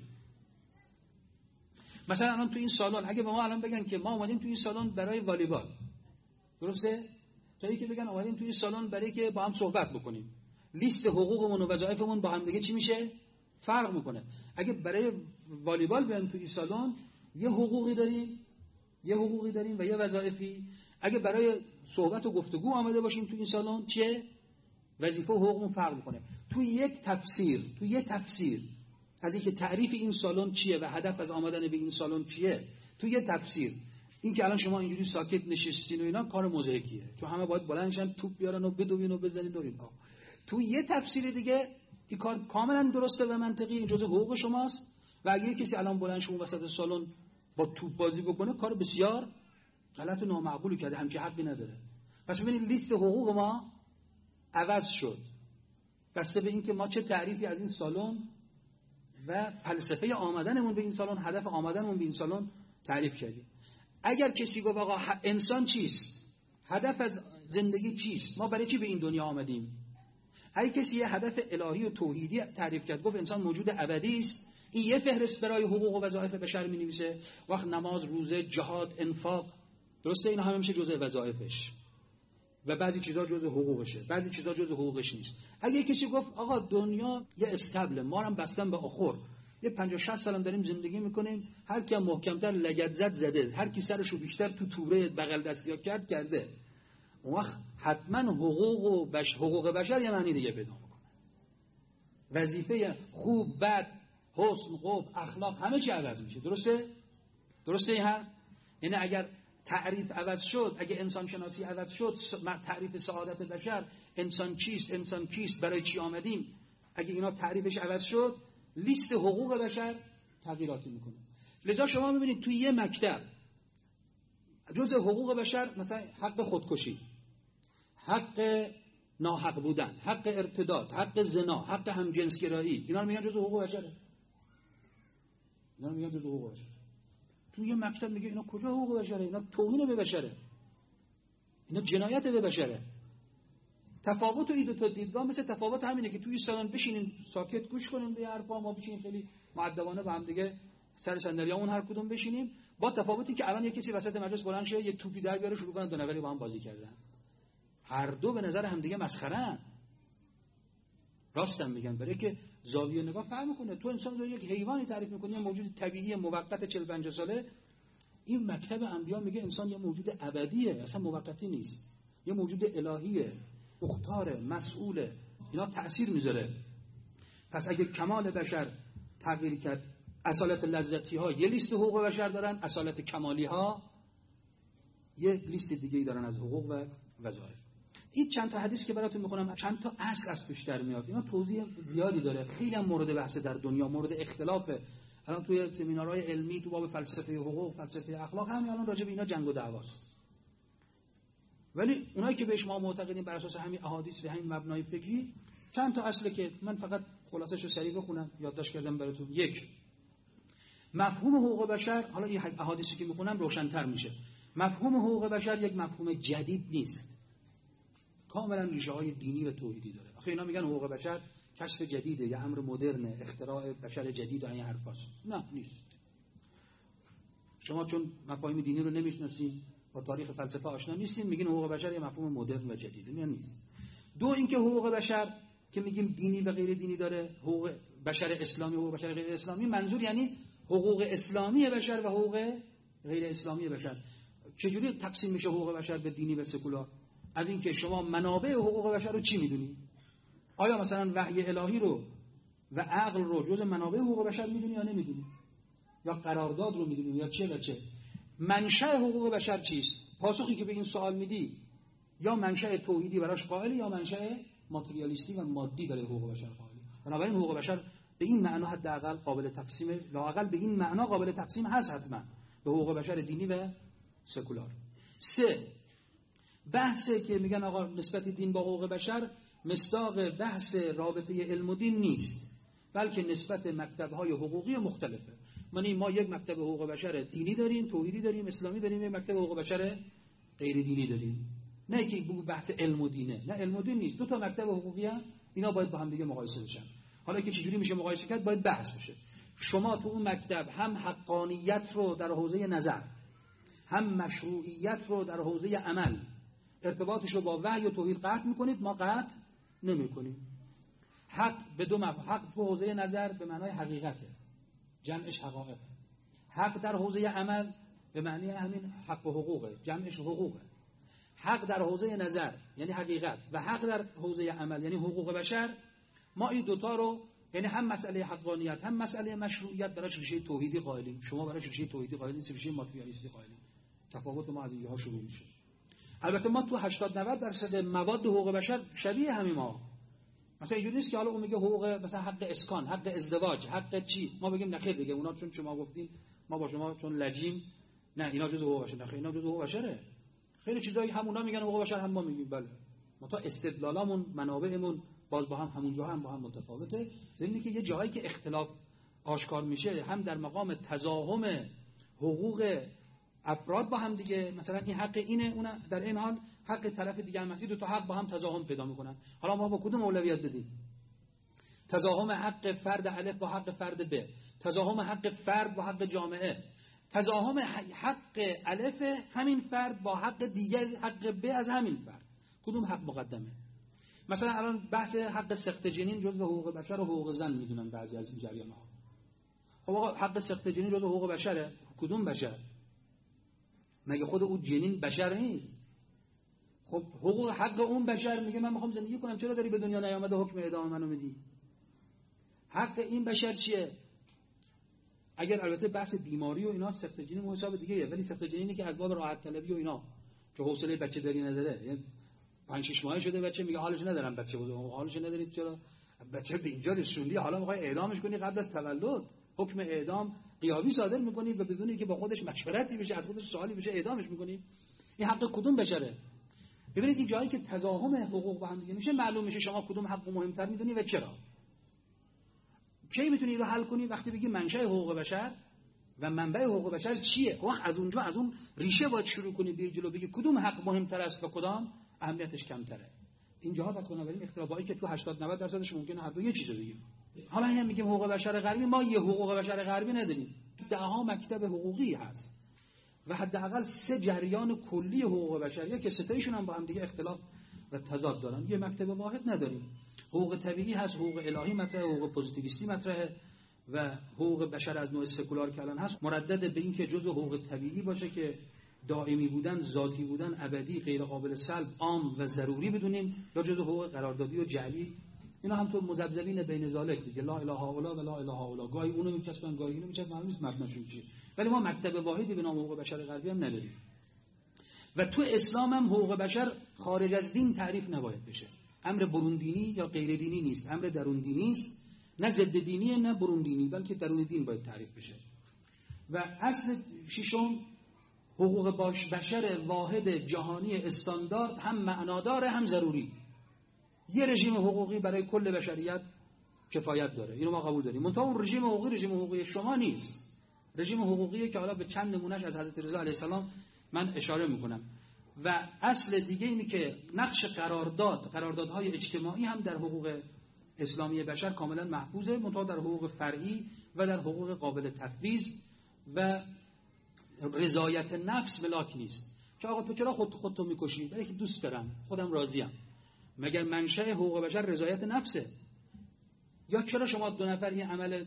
مثلا الان تو این سالن اگه به ما الان بگن که ما اومدیم تو این سالن برای والیبال، درسته؟ تا اینکه بگن اومدیم تو این سالن برای که با هم صحبت بکنیم، لیست حقوقمون و وظایفمون با هم دیگه چی میشه؟ فرق میکنه. اگه برای والیبال بیایم تو این سالن یه حقوقی داریم، یه حقوقی داریم و یه وظایفی. اگه برای صحبت و گفتگو آمده باشیم تو این سالن چیه؟ وظیفه و حقوقمون فرق میکنه. تو یک تفسیر، تو یک تفسیر از اینکه تعریف این سالن چیه و هدف از آمدن به این سالن چیه، تو یک تفسیر این که الان شما اینجوری ساکت نشستین و اینا کار مضحکیه، چون همه باید بلندشن توپ بیارن و بدوین و بزنین و اینا. تو یه تفسیر دیگه این کار کاملا درسته و منطقی، این جزء حقوق شماست و اگه کسی الان بلند شه اون وسط سالن با توپ بازی بکنه کار بسیار غلط و نامعقولی کرده، همچین حقی نداره. پس ببینید لیست حقوق ما عوض شد بسته به این که ما چه تعریفی از این سالن و فلسفه آمدنمون به این سالن، هدف آمدنمون به این سالن تعریف کردیم. اگر کسی گفت آقا انسان چیست؟ هدف از زندگی چیست؟ ما برای چی به این دنیا آمدیم؟ اگه کسی یه هدف الهی و توحیدی تعریف کرد، گفت انسان موجود ابدی است، این یه فهرست برای حقوق و وظایف بشر می‌نویسه. وقت نماز، روزه، جهاد، انفاق، درسته اینا همه میشه جزء وظایفش و بعضی چیزا جزء حقوقشه، بعضی چیزا جزء حقوقش نیست. اگه کسی گفت آقا دنیا یه استبل، ما هم بستن به آخر، یه پنجاه شصت سالم داریم زندگی میکنیم، هر کی محکمتر لگد زد زده، هر کی سرشو بیشتر تو توره بغل دستیا کرد کرده، اون وقت حتما حقوق و بش... حقوق بشر یه معنی دیگه پیدا میکنه. وظیفه خوب، بد، حسن، خوب، اخلاق همه چی عوض میشه. درسته؟ درسته این حرف؟ یعنی اگر تعریف عوض شد، اگه انسان شناسی عوض شد، تعریف سعادت بشر، انسان چیست، انسان کیست، برای چی آمدیم، اگه اینا تعریفش عوض شد، لیست حقوق بشر تغییراتی میکنه. لذا شما میبینید توی یه مکتب جزء حقوق بشر مثلا حق خودکشی، حق ناحق بودن، حق ارتداد، حق زنا، حق همجنسگرایی، اینا رو میگن جزء حقوق بشره. اینا رو میگن جزء حقوق بشر. توی یه مکتب میگه اینا کجا حقوق بشره؟ اینا توهین به بشره، اینا جنایت به بشره. تفاوت و این دو تا دیدگاه مثل تفاوت همینه که توی سالن بشینین ساکت گوش کنین به حرفا، ما بشینیم خیلی مؤدبانه با هم دیگه سر صندلیامون هر کدوم بشینیم، با تفاوتی که الان یه کسی وسط مجلس بلند شه یه توپی در بیاره شروع کنه دو نفری با هم بازی کردن. هر دو به نظر هم دیگه مسخره‌ان. راستم میگن، برای که زاویه نگاه فرق میکنه. تو انسان رو یک حیوانی تعریف میکنی، یه موجود طبیعی موقت چهل پنجاه ساله. این مکتب انبیا میگه انسان یه موجود ابدیه، اصلا موقتی نیست، یه موجود الهیه، مختاره، مسئوله، اینا تأثیر میذاره. پس اگه کمال بشر تغییر کرد، اصالت لذتی ها یه لیست حقوق بشر دارن، اصالت کمالی ها یه لیست دیگه‌ای دارن از حقوق و وظایف. این چند تا حدیث که براتون میخونم چند تا اصل از توش در میاد، اینا توضیح زیادی داره، خیلی هم مورد بحث در دنیا، مورد اختلافه. الان توی سمینارهای علمی تو باب فلسفه حقوق، فلسفه اخلاق همین الان راجع به اینا جنگ و دعواست. ولی اونایی که بهش ما معتقدیم بر اساس همین احادیث و همین مبنای فکری، چند تا اصله که من فقط خلاصش رو سریع بخونم، یادداشت کردم براتون. یک، مفهوم حقوق بشر، حالا این احادیثی که میخونم روشن‌تر میشه. مفهوم حقوق بشر یک مفهوم جدید نیست، کاملا ریشه‌های دینی و توحیدی داره. آخه اینا میگن حقوق بشر کشف جدیده یا امر مدرنه، اختراع بشر جدید و این حرفاست. نه، نیست. شما چون مفاهیم دینی رو نمیشناسین، با تاریخ فلسفه آشنا نیستین، میگین حقوق بشر یه مفهوم مدرن و جدیده. نه، نیست. دو، اینکه حقوق بشر که میگیم دینی و غیر دینی داره، حقوق بشر اسلامی و حقوق بشر غیر اسلامی، منظور یعنی حقوق اسلامی بشر و حقوق غیر اسلامی بشر. چجوری تقسیم میشه حقوق بشر به دینی و سکولار؟ از اینکه شما منابع حقوق بشر رو چی میدونی؟ آیا مثلا وحی الهی رو و عقل رو جز منابع حقوق بشر میدونی یا نمیدونی؟ یا قرارداد رو میدونی یا چه و چه؟ منشأ حقوق بشر چیست؟ پاسخی که به این سوال میدی یا منشأ توحیدی براش قائلی یا منشأ ماتریالیستی و مادی برای حقوق بشر قائلی. بنابراین حقوق بشر به این معنا حداقل قابل تقسیم، لااقل به این معنا قابل تقسیم هست حتما به حقوق بشر دینی و سکولار. سه، بحثی که میگن آقا نسبت دین با حقوق بشر مصداق بحث رابطه علم و دین نیست، بلکه نسبت مکتب‌های حقوقی مختلفه. یعنی ما یک مکتب حقوق بشر دینی داریم، توحیدی داریم، اسلامی داریم، یک مکتب حقوق بشر غیر دینی داریم. نه که بحث علم و دینه، نه علم و دین نیست، دو تا مکتب حقوقی هم اینا باید با هم دیگه مقایسه بشن. حالا که چجوری میشه مقایسه کرد باید بحث بشه. شما تو اون مکتب هم حقانیت رو در حوزه نظر، هم مشروعیت رو در حوزه عمل، ارتباطش رو با وحی و توحید قطع میکنید، ما قطع نمیکنیم. حق به دو مفهوم، حق تو حوزه نظر به معنای حقیقته، جمعش حقایق. حق در حوزه عمل به معنی همین حق و حقوقه، جمعش حقوقه. حق در حوزه نظر یعنی حقیقت و حق در حوزه عمل یعنی حقوق بشر. ما این دوتا رو یعنی هم مسئله حقانیت هم مسئله مشروعیت براش ریشه توحیدی قائلیم، شما براش ریشه توحیدی قائلین، ریشه ماتریالیستی قائلین. تفاوت ما از اینجاها شروع میشه. البته ما تو هشتاد نود درصد مواد حقوق بشر شبیه همین ما. مثلا اینجوری نیست که حالا اون میگه حقوق مثلا حق اسکان، حق ازدواج، حق چی، ما بگیم نخیر دیگه اونا چون شما گفتین ما با شما چون لجیم نه اینا جزء حقوق بشر، نخیر اینا جزء حقوق بشره. خیلی چیزایی همونا میگن حقوق بشر هم ما میگیم بله. ما تا استدلالامون منابعمون باز با هم همون جا هم با هم متفاوته. زمینی که یه جایی که اختلاف آشکار میشه هم در مقام تضاهم حقوق افراد با هم دیگه، مثلا این حق اینه، اون در این حال حق طرف دیگه هم هست، دو تا حق با هم تضاهم پیدا میکنن. حالا ما با کدوم اولویت بدیم؟ تضاهم حق فرد الف با حق فرد ب، تضاهم حق فرد با حق جامعه، تضاهم حق الف همین فرد با حق دیگر حق ب از همین فرد. کدوم حق مقدمه؟ مثلا الان بحث حق سخت جنین جزء حقوق بشر و حقوق زن میدونن بعضی از این جریان‌ها. خب آقا حق سخت جنین جزء حقوق بشره، کدوم بشر؟ مگه خود اون جنین بشر نیست؟ خب حقوق حق اون بشر میگه من میخوام زندگی کنم، چرا داری به دنیا نیامده حکم اعدام منو میدی؟ حق این بشر چیه؟ اگر البته بحث بیماری و اینا سخت جنین مو حساب دیگه، ولی سخت جنینی که از باب راحت طلبی و اینا که حوصله بچه داری نداره، یعنی پنج شش ماهه شده بچه میگه حالش ندارم بچه بوده، حالش ندارید چرا؟ بچه به اینجا رسوندی حالا میخوای اعدامش کنی قبل از تولد، حکم اعدام قیابی صادر میکنی و بدون اینکه با خودش مشورتی بشه از خودش سوالی بشه اعدامش میکنی. این حق کدوم بشره؟ ببینید این جایی که تضاهم حقوق با هم دیگه میشه معلوم میشه شما کدوم حق مهمتر میدونی و چرا. کی میتونی رو حل کنی؟ وقتی بگی منشأ حقوق بشر و منبع حقوق بشر چیه، وقت از اونجا از اون ریشه باید شروع کنی بیر جلو بگی کدوم حق مهمتر است و کدام اهمیتش کمتره. اینجاها پس بنابراین اختلافایی که تو هشتاد نود درصدش ممکنه هر دو یه چیزو بگیم. حالا اینم میگیم حقوق بشر غربی، ما یه حقوق بشر غربی نداریم، ده ها مکتب حقوقی هست و حداقل سه جریان کلی حقوق بشریه که ستایشون هم با هم دیگه اختلاف و تضاد دارن. یه مکتب واحد نداریم. حقوق طبیعی هست، حقوق الهی مطرحه، حقوق پوزیتیویستی مطرحه و حقوق بشر از نوع سکولار که الان هست مردد به این که جزء حقوق طبیعی باشه که دائمی بودن، ذاتی بودن، ابدی، غیر قابل سلب، عام و ضروری بدونیم، یا جزء حقوق قراردادی و جعلی. اینا هم تو مذبذبین بین ذالک دیگه، لا اله الا و لا اله الا، گاهی اونو میچسبن گاهی اینو میچسبن، معلوم نیست مبناشون چیه. ولی ما مکتب واحدی به نام حقوق بشر غربی هم نداریم. و تو اسلام هم حقوق بشر خارج از دین تعریف نباید بشه. امر برون دینی یا غیر دینی نیست، امر درون دینی است، نه ضد دینیه نه برون دینی، بلکه درون دین باید تعریف بشه. و اصل ششم حقوق بشر واحد جهانی استاندارد هم معناداره هم ضروری. یه رژیم حقوقی برای کل بشریت کفایت داره، اینو ما قبول داریم. منتها اون رژیم حقوقی رژیم حقوقی شما نیست. رژیم حقوقی که حالا به چند نمونهش از حضرت رضا علیه السلام من اشاره میکنم. و اصل دیگه اینه که نقش قرارداد، قراردادهای اجتماعی هم در حقوق اسلامی بشر کاملا محفوظه، منتها در حقوق فرعی و در حقوق قابل تفویض و رضایت نفس ملاک نیست. که آقا تو چرا خود خودتو میکشی؟ برای که دوست دارم، خودم راضیم. مگر منشأ حقوق بشر رضایت نفسه؟ یا چرا شما دو نفر یه عمل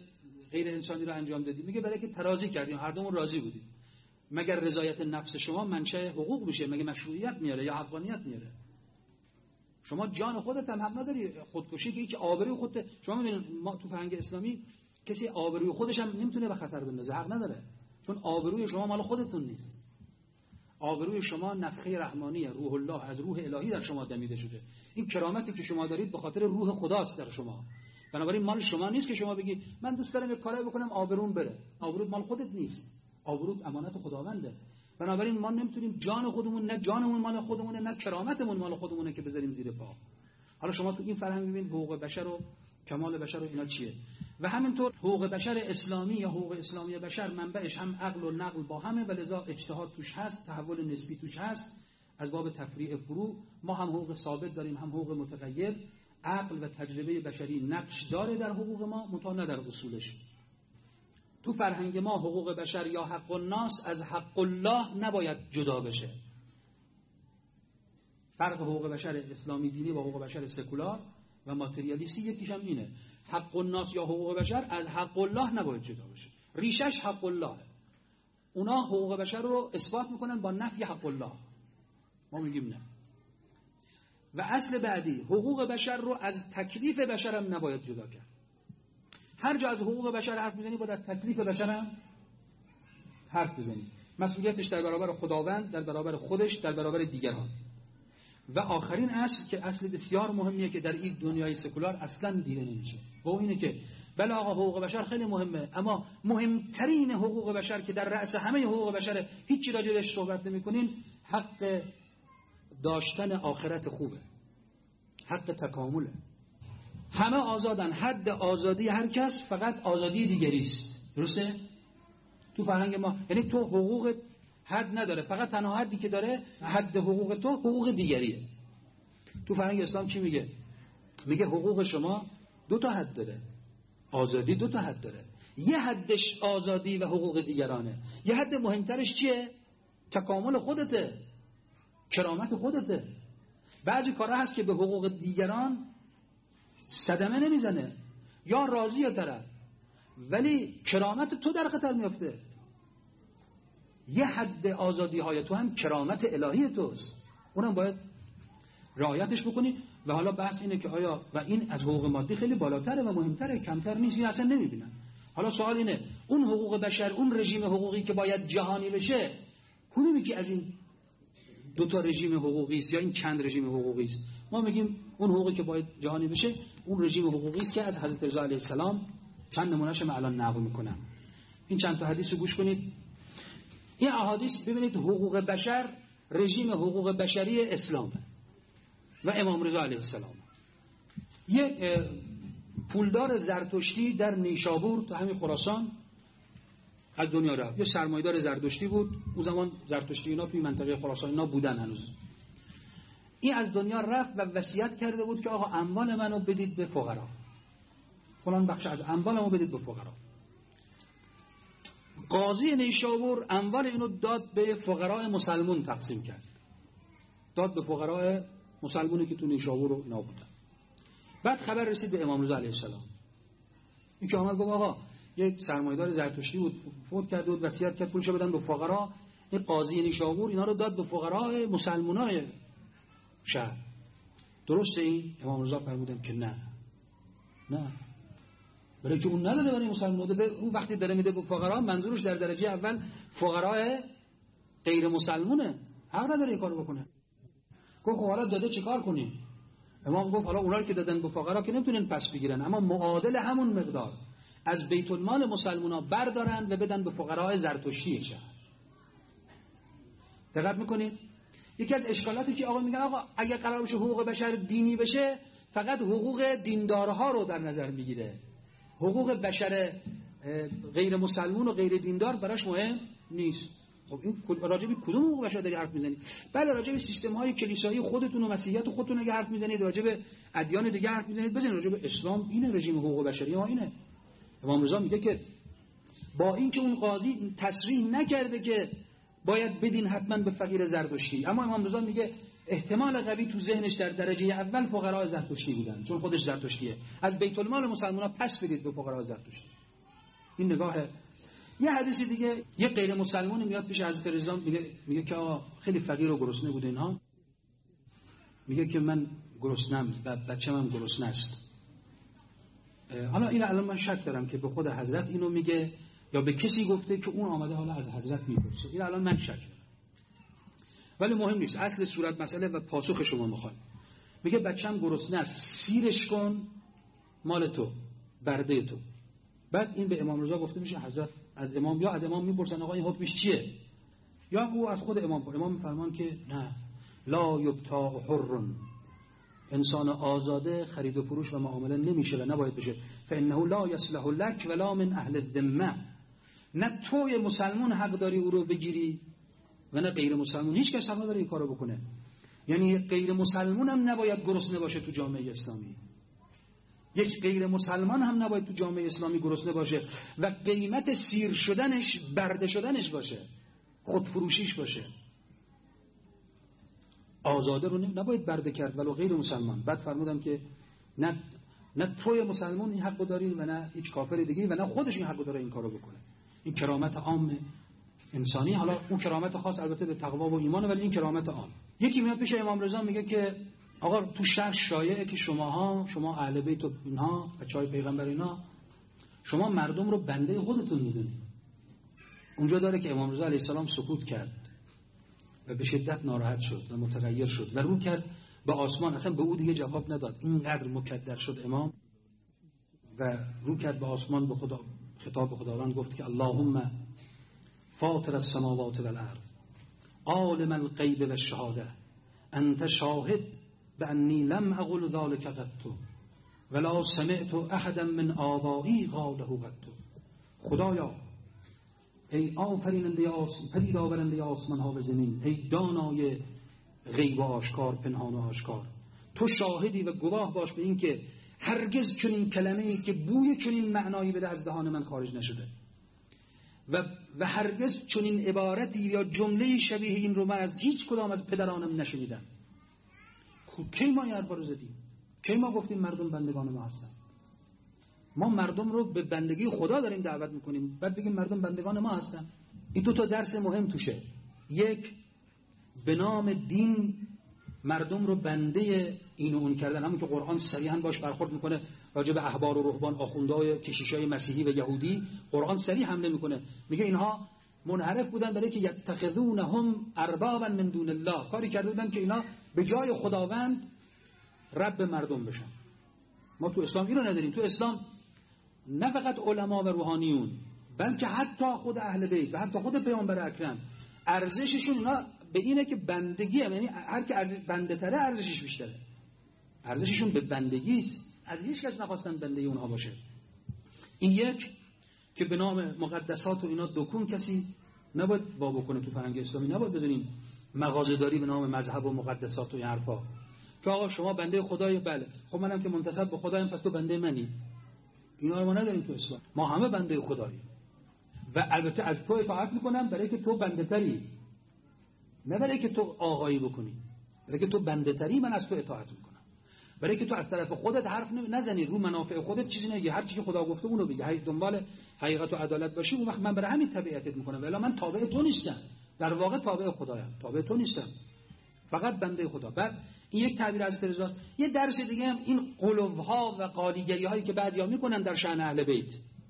غیر انسانی رو انجام دادیم؟ میگه برای که ترازی کردیم، هر دومون راضی بودیم. مگر رضایت نفس شما منشأ حقوق میشه؟ مگه مشروعیت میاره یا حقانیت میاره؟ شما جان خودت هم حق نداری خودکشی که هیچ آبروی خودت. شما میدونید ما تو فرهنگ اسلامی کسی آبروی خودش هم نمیتونه به خطر بندازه، حق نداره، چون آبروی شما مال خودتون نیست. آبروی شما نفخه رحمانیه، روح الله از روح الهی در شما دمیده شده. این کرامتی که شما دارید به خاطر روح خداست در شما. بنابراین مال شما نیست که شما بگی من دوست دارم یک کاری بکنم آبروم بره. آبروت مال خودت نیست، آبروت امانت خداونده. بنابراین ما نمیتونیم جان خودمون، نه جانمون مال خودمونه، نه کرامتمون مال خودمونه که بذاریم زیر پا. حالا شما تو این فرهنگ ببینید حقوق بشر و کمال بشر و اینا چیه. و همینطور حقوق بشر اسلامی یا حقوق اسلامی بشر منبعش هم عقل و نقل با همه، ولذا اجتهاد توش هست، تحول نسبی توش هست. از باب تفریع فرو ما هم حقوق ثابت داریم، هم حقوق متغیر. عقل و تجربه بشری نقش داره در حقوق ما، منتها نه در اصولش. تو فرهنگ ما حقوق بشر یا حق الناس از حق الله نباید جدا بشه. فرق حقوق بشر اسلامی دینی با حقوق بشر سکولار و ماتریالیستی یکیش هم اینه. حق الناس یا حقوق بشر از حق الله نباید جدا بشه. ریشش حق الله. اونا حقوق بشر رو اثبات میکنن با نفی حق الله. ما میگیم نه. و اصل بعدی حقوق بشر رو از تکلیف بشر هم نباید جدا کرد. هر جا از حقوق بشر حرف میزنی باید از تکلیف بشر هم حرف بزنی. مسئولیتش در برابر خداوند، در برابر خودش، در برابر دیگران. و آخرین اصل که اصل بسیار مهمیه که در این دنیای سکولار اصلا دیده نمیشه، و اینه که بله آقا حقوق بشر خیلی مهمه، اما مهمترین حقوق بشر که در رأس همه حقوق بشر هیچی راجع بهش صحبت نمی‌کنین، حق داشتن آخرت خوبه، حق تکامله. همه آزادن، حد آزادی هر کس فقط آزادی دیگری است. درسته؟ تو فرهنگ ما یعنی تو حقوق حد نداره، فقط تنها حدی که داره حد حقوق تو حقوق دیگریه. تو فرهنگ اسلام چی میگه؟ میگه حقوق شما دو تا حد داره، آزادی دو تا حد داره. یه حدش آزادی و حقوق دیگرانه، یه حد مهمترش چیه؟ تکامل خودته، کرامت خودته. بعضی کارها هست که به حقوق دیگران صدمه نمیزنه یا راضیه طرف، ولی کرامت تو در خطر میفته. یه حد آزادی های تو هم کرامت الهی توست، اونم باید رعایتش بکنی. و حالا بحث اینه که آیا و این از حقوق مادی خیلی بالاتره و مهمتره، کمتر نیست یا اصلا نمیبینن. حالا سوال اینه اون حقوق بشر، اون رژیم حقوقی که باید جهانی بشه، کدومی که از این دو تا رژیم حقوقی است یا این چند رژیم حقوقی است؟ ما میگیم اون حقوقی که باید جهانی بشه اون رژیم حقوقی است که از حضرت رضا علیه السلام چند نمونهش من الان نقل میکنم. این چند تا حدیث رو گوش کنید. این احادیث ببینید حقوق بشر رژیم حقوق بشری اسلامه و امام رضا علیه السلام. یک پولدار زرتشتی در نیشابور تو همین خراسان از دنیا رفت. یه سرمایه‌دار زرتشتی بود، اون زمان زرتشتی اینا توی منطقه خراسان اینا بودن هنوز. این از دنیا رفت و وصیت کرده بود که آقا اموال منو بدید به فقرا، فلان بخش از اموالمو بدید به فقرا. قاضی نیشابور اموال اینو داد به فقرای مسلمون تقسیم کرد، داد به فقرای مسلمونی که تو نیشابور رو اینا بودن. بعد خبر رسید به امام رضا علیه السلام. این که آمد گفت آقا یک سرمایه‌دار زرتشتی بود، فوت کرده بود، وصیت کرد پولشو بدن به فقرا. این قاضی نیشابور اینا رو داد به فقرای مسلمانای شهر. درسته این؟ امام رضا فرمودن که نه نه، برای که اون نداده برای مسلمان داده. اون وقتی داره میده به فقرا منظورش در درجه اول فقرای غیر مسلمونه، حق نداره این کارو بکنه. گفت خب حالا داده چیکار کنیم؟ امام گفت حالا اونایی که دادن به فقرا که نمیتونن پس بگیرن، اما معادل همون مقدار از بیت المال مسلمونا بردارن و بدن به فقرای زرتشتی شهر. دقت میکنید؟ یکی از اشکالاتی که آقا میگن آقا اگر قرار بشه حقوق بشر دینی بشه فقط حقوق دیندارها رو در نظر میگیره، حقوق بشر غیر مسلمون و غیر دیندار براش مهم نیست. خب این راجع به کدوم حقوق بشر داری حرف میزنید؟ بله راجع به سیستم های کلیسایی خودتون و مسیحیت خودتون اگه حرف میزنید، راجع به ادیان دیگه حرف میزنید، بزنید راجع به اسلام اینه رژیم حقوق بشری ما اینه. امام رضا میگه که با اینکه اون قاضی تصریح نکرده که باید بدین حتما به فقیر زرتشتی، اما امام رضا میگه احتمال قوی تو ذهنش در درجه اول فقرای زرتشتی بودن، چون خودش زرتشتیه، از بیت المال مسلمان‌ها پس بدید به فقرای زرتشتی. این نگاه. یه حدیث دیگه یه غیر مسلمانی میاد پیش حضرت رضا میگه میگه که آقا خیلی فقیر و گرسنه بود اینها، میگه که من گرسنه‌ام و بچه‌م هم گرسنه است. حالا این الان من شک دارم که به خود حضرت اینو میگه یا به کسی گفته که اون آمده حالا از حضرت میپرسه. این الان من شک دارم، ولی مهم نیست. اصل صورت مسئله و پاسخ شما میخوام. میگه بچه‌م گرسنه است، سیرش کن، مال تو، برده تو. بعد این به امام رضا گفته میشه حضرت از امام یا از امام میپرسن آقا این حکمش چیه، یا او از خود امام. امام میفرمان که نه، لا یبتاع حر، انسان آزاده خرید و فروش و معامله نمیشه و نباید بشه. فانه لا یصلح لك ولا من اهل الذمه، نه توی مسلمان حق داری او رو بگیری و نه غیر مسلمان، هیچ کس حق نداره این کارو بکنه. یعنی غیر مسلمان هم نباید گرسنه باشه تو جامعه اسلامی، یک غیر مسلمان هم نباید تو جامعه اسلامی گرسنه باشه و قیمت سیر شدنش برده شدنش باشه، خودفروشیش باشه. آزاده رو نباید برده کرد ولو غیر مسلمان. بعد فرمودن که نه نه توی مسلمان این حقو داری و نه هیچ کافر دیگه و نه خودش این حقو داره این کارو بکنه. این کرامت عام انسانی. حالا اون کرامت خاص البته به تقوا و ایمان، ولی این کرامت عام. یکی میاد پیش امام رضا میگه که آقا تو شهر شایعه که شماها شما اهل بیت و اینها بچهای پیغمبر اینا شما مردم رو بنده خودتون میدونید. اونجا داره که امام رضا علیه السلام سکوت کرد و به شدت ناراحت شد و متغیر شد و رو کرد به آسمان. اصلا به او دیگه جواب نداد، اینقدر مکدر شد امام و رو کرد به آسمان، به خدا خطاب به خداوند گفت که اللهم فاطر السماوات والارض عالم الغیب والشهاده انت شاهد بأنی لم اقل ذلك قط ولا سمعت احدا من آبایی قاله قط. خدایا ای آفریننده آسمان، پدید آورنده آسمان ها و زمین، ای دانای غیب و آشکار، پنهان و آشکار، تو شاهدی و گواه باش به این که هرگز چنین کلمه‌ای که بوی چنین معنایی بده از دهان من خارج نشده و و هرگز چنین عبارتی یا جمله شبیه این رو من از هیچ کدام از پدرانم نشنیدم. کی ما این حرفا رو زدیم؟ کی ما گفتیم مردم بندگان ما هستن؟ ما مردم رو به بندگی خدا داریم دعوت میکنیم، بعد بگیم مردم بندگان ما هستن. این دو تا درس مهم توشه. یک، به نام دین مردم رو بنده این و اون کردن، همون که قرآن صریحا باش برخورد میکنه راجع به احبار و رهبان، آخوندهای کشیشای مسیحی و یهودی. قرآن صریح حمله میکنه، میگه اینها منحرف بودن برای که یتخذونهم اربابا من دون الله، کاری کرده بودن که اینا به جای خداوند رب مردم بشن. ما تو اسلام اینو نداریم. تو اسلام نه فقط علما و روحانیون بلکه حتی خود اهل بیت و حتی خود پیامبر اکرم ارزششون اینا به اینه که بندگی هم. یعنی هر کی بنده تره ارزشش بیشتره، ارزششون به بندگی است. از هیچ کس نخواستن بنده اونها باشه. این یک که به نام مقدسات و اینا دکون کسی نباید با بکنه. تو فرهنگ اسلامی نباید بدونیم مغازه‌داری به نام مذهب و مقدسات و این حرفا، که آقا شما بنده خدای، بله خب منم که منتسب به خدایم پس تو بنده منی. اینا رو ما نداریم تو اسلام. ما همه بنده خداییم و البته از تو اطاعت میکنم برای که تو بنده تری، نه برای که تو آقایی بکنی. برای که تو بنده تری من از تو اطاعت میکنم، برای که تو از طرف خودت حرف نزنی، رو منافع خودت چیزی نگی، هر چیزی که خدا گفته اونو بگی، دنبال حقیقت و عدالت باشی، اون وقت من برای همین تبعیتت میکنم. ولی من تابع تو نیستم، در واقع تابع خدایم، تابع تو نیستم، فقط بنده خدا. بعد این یک تعبیر از رضاست. یه درس دیگه هم این قلوها و قالیگری هایی که بعضیا میکنن در شأن اهل بیت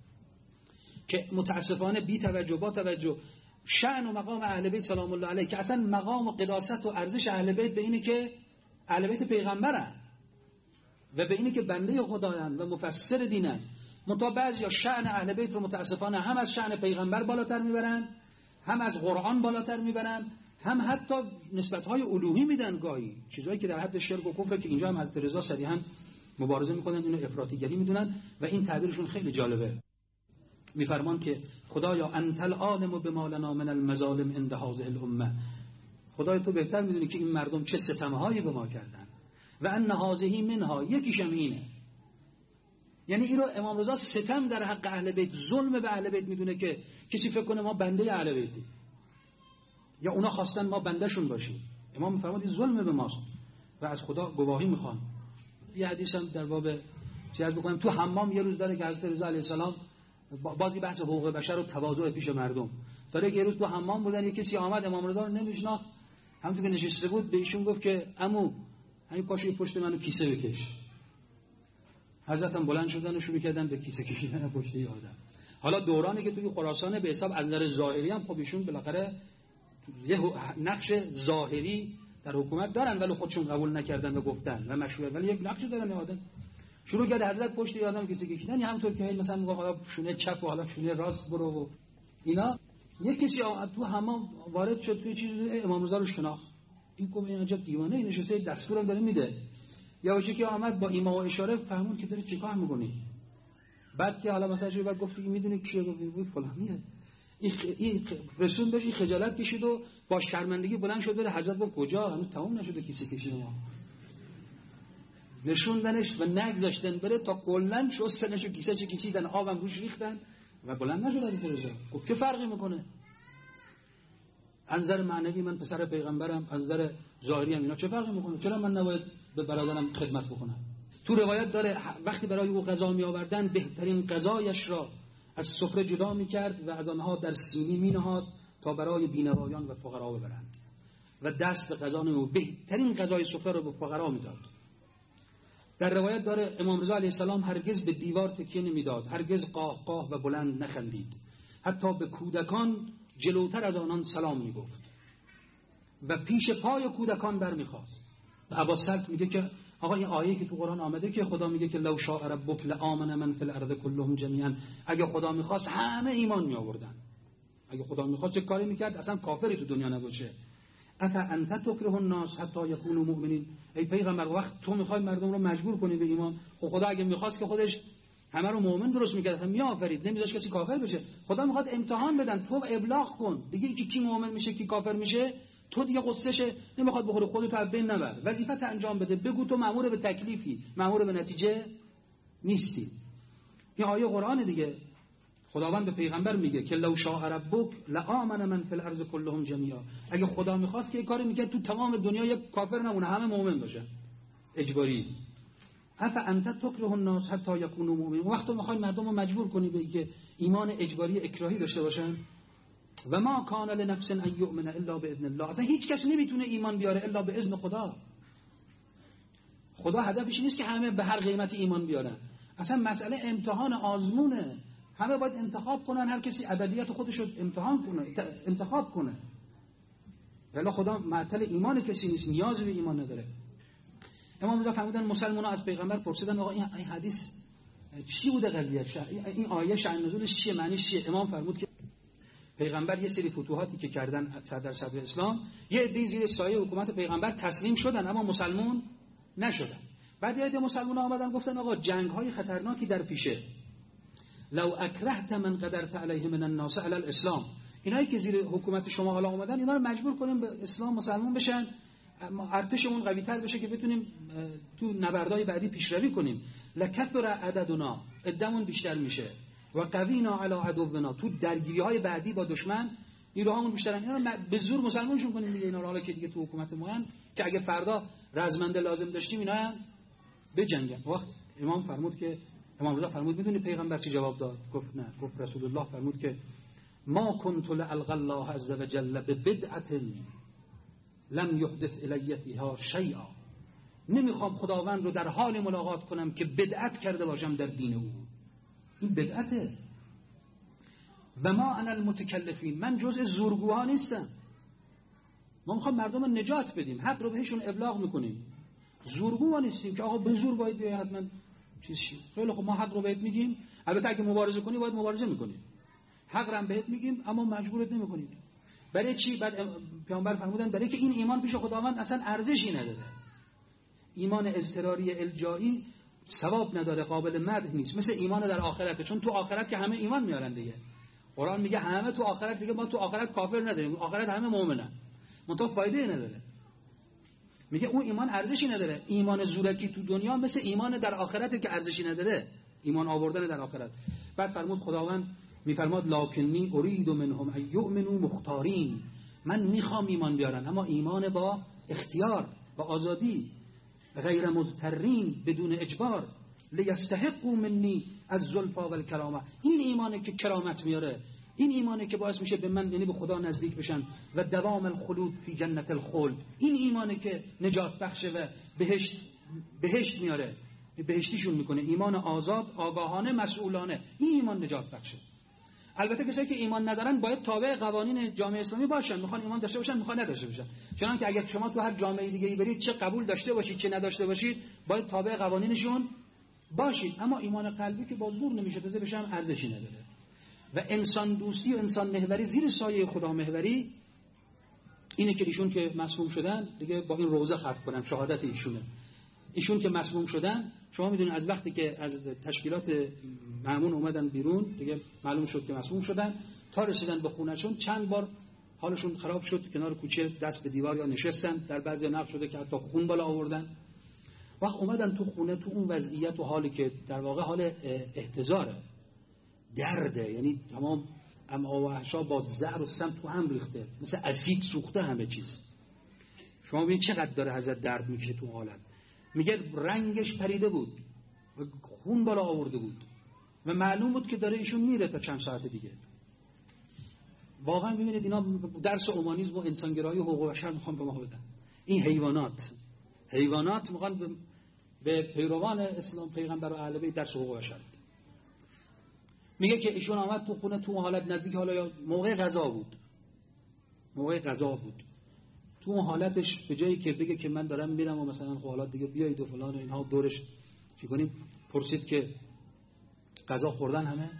که متاسفانه بی توجه با توجه شأن و مقام اهل بیت سلام الله علیه، که اصلا مقام و قداست و ارزش اهل بیت به اینه که اهل بیت پیغمبرن و به اینه که بنده خدایان و مفسر دینن. منتها بعضیا شأن اهل بیت رو متاسفانه هم از شأن پیغمبر بالاتر میبرن، هم از قرآن بالاتر میبرن، هم حتی نسبت‌های الوهی میدن، گاهی چیزایی که در حد شرک و کفر، که اینجا هم حضرت رضا صریحا مبارزه میکنن، اینو افراطیگری میدونن و این تعبیرشون خیلی جالبه. میفرمان که خدایا انت العالم بما لنا من المظالم عند هذه الامه، خدای تو بهتر میدونی که این مردم چه ستم‌هایی به ما کردن و ان هذه منها، یکیشم اینه. یعنی این رو امام رضا ستم در حق اهل بیت، ظلم به اهل بیت میدونه که کسی فکر کنه ما بنده اهل بیتی یا اونا خواستن ما بندهشون باشیم. امام میفرماد این ظلم به ماست و از خدا گواهی میخوان. یه حدیث هم در باب چیز بکنم، تو حمام یه روز داره که حضرت رضا علیه السلام بازی بحث حقوق بشر و تواضع پیش مردم داره. یه روز تو حمام بودن، یه کسی آمد امام رضا رو نمیشناخت، همونطور که نشسته بود به ایشون گفت که عمو همین پاشو پشت منو کیسه بکش. حضرت هم بلند شدن و شروع کردن به کیسه کشیدن پشت یه آدم. حالا دورانی که توی خراسان به حساب از نظر ظاهری هم خب ایشون بالاخره یه نقش ظاهری در حکومت دارن ولی خودشون قبول نکردن و گفتن و مشروع، ولی یک نقش دارن. آدم شروع کرد حضرت پشت یه آدم کیسه کشیدن، همونطور که مثلا میگه حالا شونه چپ و حالا شونه راست برو و اینا. یک کسی تو حمام وارد شد توی چیز امام رضا رو شناخت. این کوم این عجب دیوانه این نشسته دستورم داره میده. یواشکی که آمد با ایما و اشاره فهمون که داره چیکار میکنی. بعد که حالا مثلا شو بعد گفت میدونی کیه؟ گفت فلانیه. این این رسول بهش خجالت کشید و با شرمندگی بلند شد بره. حضرت گفت کجا؟ هنوز تموم نشده کیسه کشی ما. نشوندنش و نگذاشتن بره تا کلا شستنش و کیسه چه کشیدن، آبم روش ریختن و بلند نشد از رضا. گفت چه فرقی میکنه؟ از نظر معنوی من پسر پیغمبرم، از نظر ظاهری هم اینا چه فرقی میکنه؟ چرا من نباید به برادرم خدمت بکنم؟ تو روایت داره وقتی برای او غذا می آوردن بهترین غذایش را از سفره جدا میکرد و از آنها در سینی می نهاد تا برای بینوایان و فقرا ببرند و دست به غذا نمی، بهترین غذای سفره رو به فقرا میداد. در روایت داره امام رضا علیه السلام هرگز به دیوار تکیه نمیداد، هرگز قاه قاه و بلند نخندید، حتی به کودکان جلوتر از آنان سلام میگفت و پیش پای کودکان برمیخواست. عباس سلط میگه که آقا این آیه که تو قرآن آمده که خدا میگه که لو شاء ربک لآمن من فی الارض کلهم جمیعا، اگه خدا میخواست همه ایمان میآوردن. اگه خدا میخواست چه کاری میکرد؟ اصلا کافری تو دنیا نباشه. اف انت تکره الناس حتی یکونوا مؤمنین، ای پیغمبر وقت تو میخوای مردم رو مجبور کنی به ایمان؟ خب خدا اگه میخواست که خودش همه رو مؤمن درست میکرد، هم میآفرید، نمیذاش کسی کافر بشه. خدا میخواد امتحان بدن، تو ابلاغ کن دیگه کی کی مؤمن میشه کی کافر میشه. تو دیگه قصهشه نمیخواد بخوره، خودت از بین نبر، وظیفت انجام بده. بگو تو مأمور به تکلیفی، مأمور به نتیجه نیستی. این آیه قرآن دیگه. خداوند به پیغمبر میگه که لو شاء ربک لآمن من فی الارض کلهم جمیعا، اگه خدا میخواست که این کاری میکرد تو تمام دنیا یک کافر نمونه، همه مؤمن باشن اجباری. اف انت تکره الناس حتی یکونوا مؤمنین، وقتی میخوای مردم رو مجبور کنی به اینکه ایمان اجباری اکراهی داشته باشن. و ما کان لنفس ان یؤمن الا باذن الله، اصلا هیچ کس نمیتونه ایمان بیاره الا به اذن خدا. خدا هدفش نیست که همه به هر قیمتی ایمان بیارن، اصلا مسئله امتحان آزمونه. همه باید انتخاب کنن، هر کسی ابدیت خودش رو امتحان کنه، انتخاب کنه. ولی خدا معطل ایمان کسی نیست، نیاز به ایمان نداره. امام رضا فرمودن مسلمان‌ها از پیغمبر پرسیدن آقا این حدیث چی بوده قضیه؟ این آیه شأن نزولش چیه؟ معنیش چیه؟ امام فرمود که پیغمبر یه سری فتوحاتی که کردن صدر صدر اسلام، یه عده زیر سایه حکومت پیغمبر تسلیم شدن اما مسلمان نشدن. بعد یه عده مسلمان‌ها آمدن گفتن آقا جنگ‌های خطرناکی در پیشه، لو اکرهت من قدرت علیه من الناس علی الاسلام، اینایی که زیر حکومت شما حالا اومدن اینا رو مجبور کنیم به اسلام مسلمان بشن، ارتشمون قوی‌تر بشه که بتونیم تو نبردهای بعدی پیشروی کنیم. لکثر عددنا، عدمون بیشتر میشه، و قوینا علی عدونا، تو درگیری‌های بعدی با دشمن نیروهامون بیشترن، اینا رو به زور مسلمانشون کنیم دیگه. اینا رو حالا که دیگه تو حکومت ما هن که اگه فردا رزمنده لازم داشتیم اینا بجنگن. وقت امام فرمود که امام رضا فرمود میدونی پیغمبر چی جواب داد؟ گفت نه. گفت رسول الله فرمود که ما کنت لالقى الله عز وجل ببدعه لم یحدث الی فیها شیئا، نمیخوام خداوند رو در حال ملاقات کنم که بدعت کرده باشم در دین او. این بدعته. و ما انا المتکلفین، من جزء زورگوها نیستم. ما میخوام مردم رو نجات بدیم، حق رو بهشون ابلاغ میکنیم. زورگوها نیستیم که آقا به زور باید بیای حتما چیز شی. خیلی خب ما حق رو بهت میگیم، البته اگه مبارزه کنی باید مبارزه میکنیم. حق رو بهت میگیم اما مجبورت نمیکنیم. برای چی؟ بعد پیامبر فرمودن برای که این ایمان پیش خداوند اصلا ارزشی نداره. ایمان اضطراری الجایی ثواب نداره، قابل مدح نیست، مثل ایمان در آخرت. چون تو آخرت که همه ایمان میارن دیگه. قرآن میگه همه تو آخرت، دیگه ما تو آخرت کافر نداریم، آخرت همه مؤمنن، منتها فایده نداره. میگه اون ایمان ارزشی نداره. ایمان زورکی تو دنیا مثل ایمان در آخرت که ارزشی نداره، ایمان آوردن در آخرت. بعد فرمود خداوند میفرماد لکنی ارید منهم ان یؤمنوا مختارین، من میخوام ایمان بیارن اما ایمان با اختیار، با آزادی، غیر مضطرین، بدون اجبار. لیستحقوا منی الزلفا والکرامه. این ایمانه که کرامت میاره، این ایمانه که باعث میشه به من یعنی به خدا نزدیک بشن و دوام الخلود فی جنت الخلد. این ایمانه که نجات بخشه و بهشت بهشت میاره، بهشتیشون میکنه. ایمان آزاد، آگاهانه، مسئولانه. این ایمان نجات بخشه. البته کسایی که ایمان ندارن باید تابع قوانین جامعه اسلامی باشن، میخوان ایمان داشته باشن میخوان نداشته باشن. چون که اگر شما تو هر جامعه دیگه ای برید، چه قبول داشته باشید چه نداشته باشید، باید تابع قوانینشون باشید. اما ایمان قلبی که باز دور نمیشه، تازه بشه هم ارزشی نداره. و انسان دوستی و انسان محوری زیر سایه خدا محوری اینه که ایشون که مسموم شدن دیگه با این روزه ختم کنم، شهادت ایشونه. ایشون که مسموم شدن، شما میدونید از وقتی که از تشکیلات مأمون اومدن بیرون دیگه معلوم شد که مسموم شدن، تا رسیدن به خونه‌شون چند بار حالشون خراب شد، کنار کوچه دست به دیوار یا نشستن، در بعضی نقل شده که حتی خون بالا آوردن. وقت اومدن تو خونه، تو اون وضعیت و حالی که در واقع حال احتضاره، درده، یعنی تمام امعا و احشا با زهر و سم تو هم ریخته، مثل اسید سوخته همه چیز. شما ببینید چقدر داره حضرت درد میکشه تو حالت. میگه رنگش پریده بود و خون بالا آورده بود و معلوم بود که داره ایشون میره تا چند ساعت دیگه. واقعا ببینید اینا درس اومانیسم و انسانگرایی و حقوق بشر میخوان به ما بدن. این حیوانات حیوانات میخوان به پیروان اسلام پیغمبر و اهل بیت درس حقوق بشر بدن. میگه که ایشون آمد تو خونه، تو حالت نزدیک حالا یا موقع غذا بود موقع غذا بود تو اون حالتش به جایی که بگه که من دارم میرم و مثلا خب حالات دیگه بیایید و فلان و اینها دورش چی کنیم، پرسید که غذا خوردن همه؟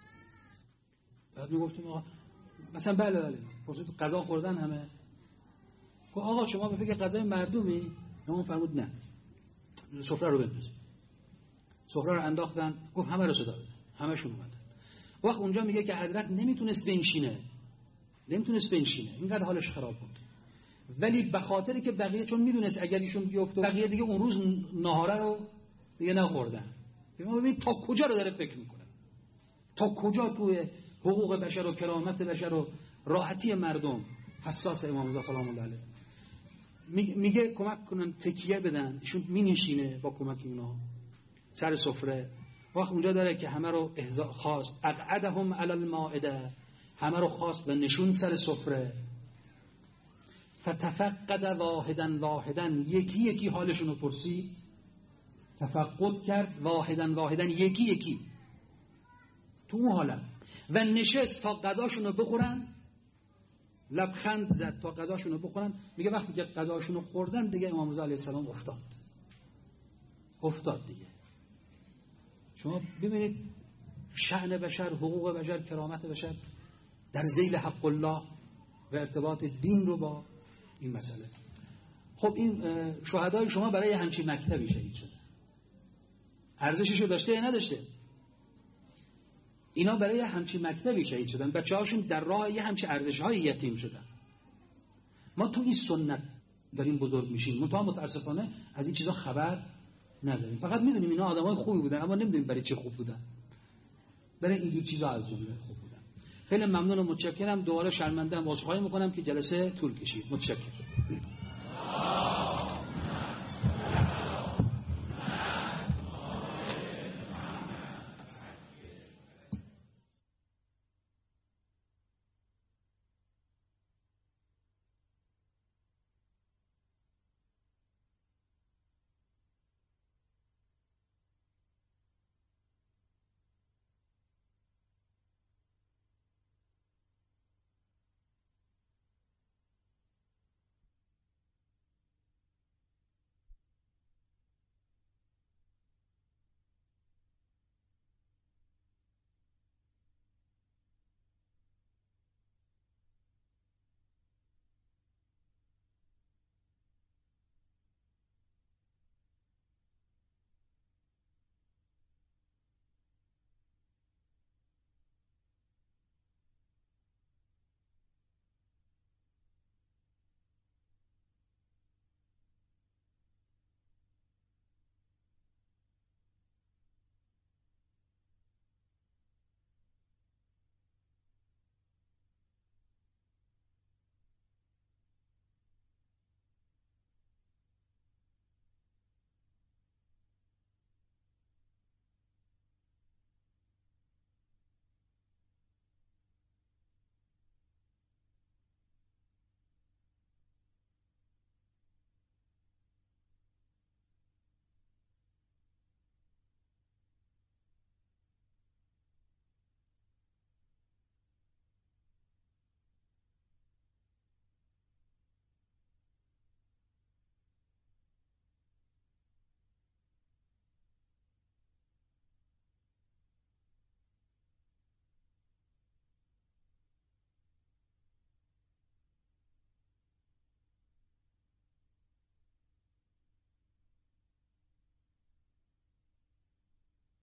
بعد میگفتیم آقا مثلا بله بله پرسید غذا خوردن همه؟ گفت آقا شما به فکر غذای مردمی؟ اون فرمود نه، سفره رو بنداز. سفره رو انداختن، گفت همه رو صدا بده، همشون اومدن. وقت اونجا میگه که حضرت نمیتونست بنشینه نمیتونست بنشینه اینقدر حالش خراب بود، ولی به خاطری که بقیه چون میدونست اگر ایشون بیفته بقیه دیگه اون روز ناهاره رو دیگه نخوردن. ببین تا کجا رو داره فکر میکنه، تا کجا توی حقوق بشر و کرامت بشر و راحتی مردم حساس امام رضا سلام الله علیه. میگه کمک کنن تکیه بدن، ایشون مینشینه با کمک اونا سر سفره. وقت اونجا داره که همه رو احضا خواست، اقعدهم علی المائده، همه رو خواست و نشون سر سفره. فتفقد واحدن واحدن، یکی یکی حالشون رو پرسید، تفقد کرد واحدن واحدن، یکی یکی تو اون حالت و نشست تا غذاشون رو بخورن، لبخند زد تا غذاشون رو بخورن. میگه وقتی که غذاشون رو خوردن دیگه امام رضا علیه السلام افتاد افتاد دیگه. شما ببینید شأن بشر، حقوق بشر، کرامت بشر در ذیل حق الله و ارتباط دین رو با این مسئله. خب این شهدای شما برای همچین مکتبی شهید شده، ارزشش رو داشته یا نداشته؟ اینا برای همچین مکتبی شهید شدن، بچه هاشون در راه یه همچین ارزش های یتیم شدن. ما تو این سنت داریم بزرگ میشیم، منتها متاسفانه از این چیزا خبر نداریم. فقط میدونیم اینا آدمای خوبی بودن، اما نمیدونیم برای چه خوب بودن. برای اینجور چیزا از جمله خوب بودن. خیلی ممنون و متشکرم. دوباره شرمنده ام، عذرخواهی میکنم که جلسه طول کشید. متشکرم.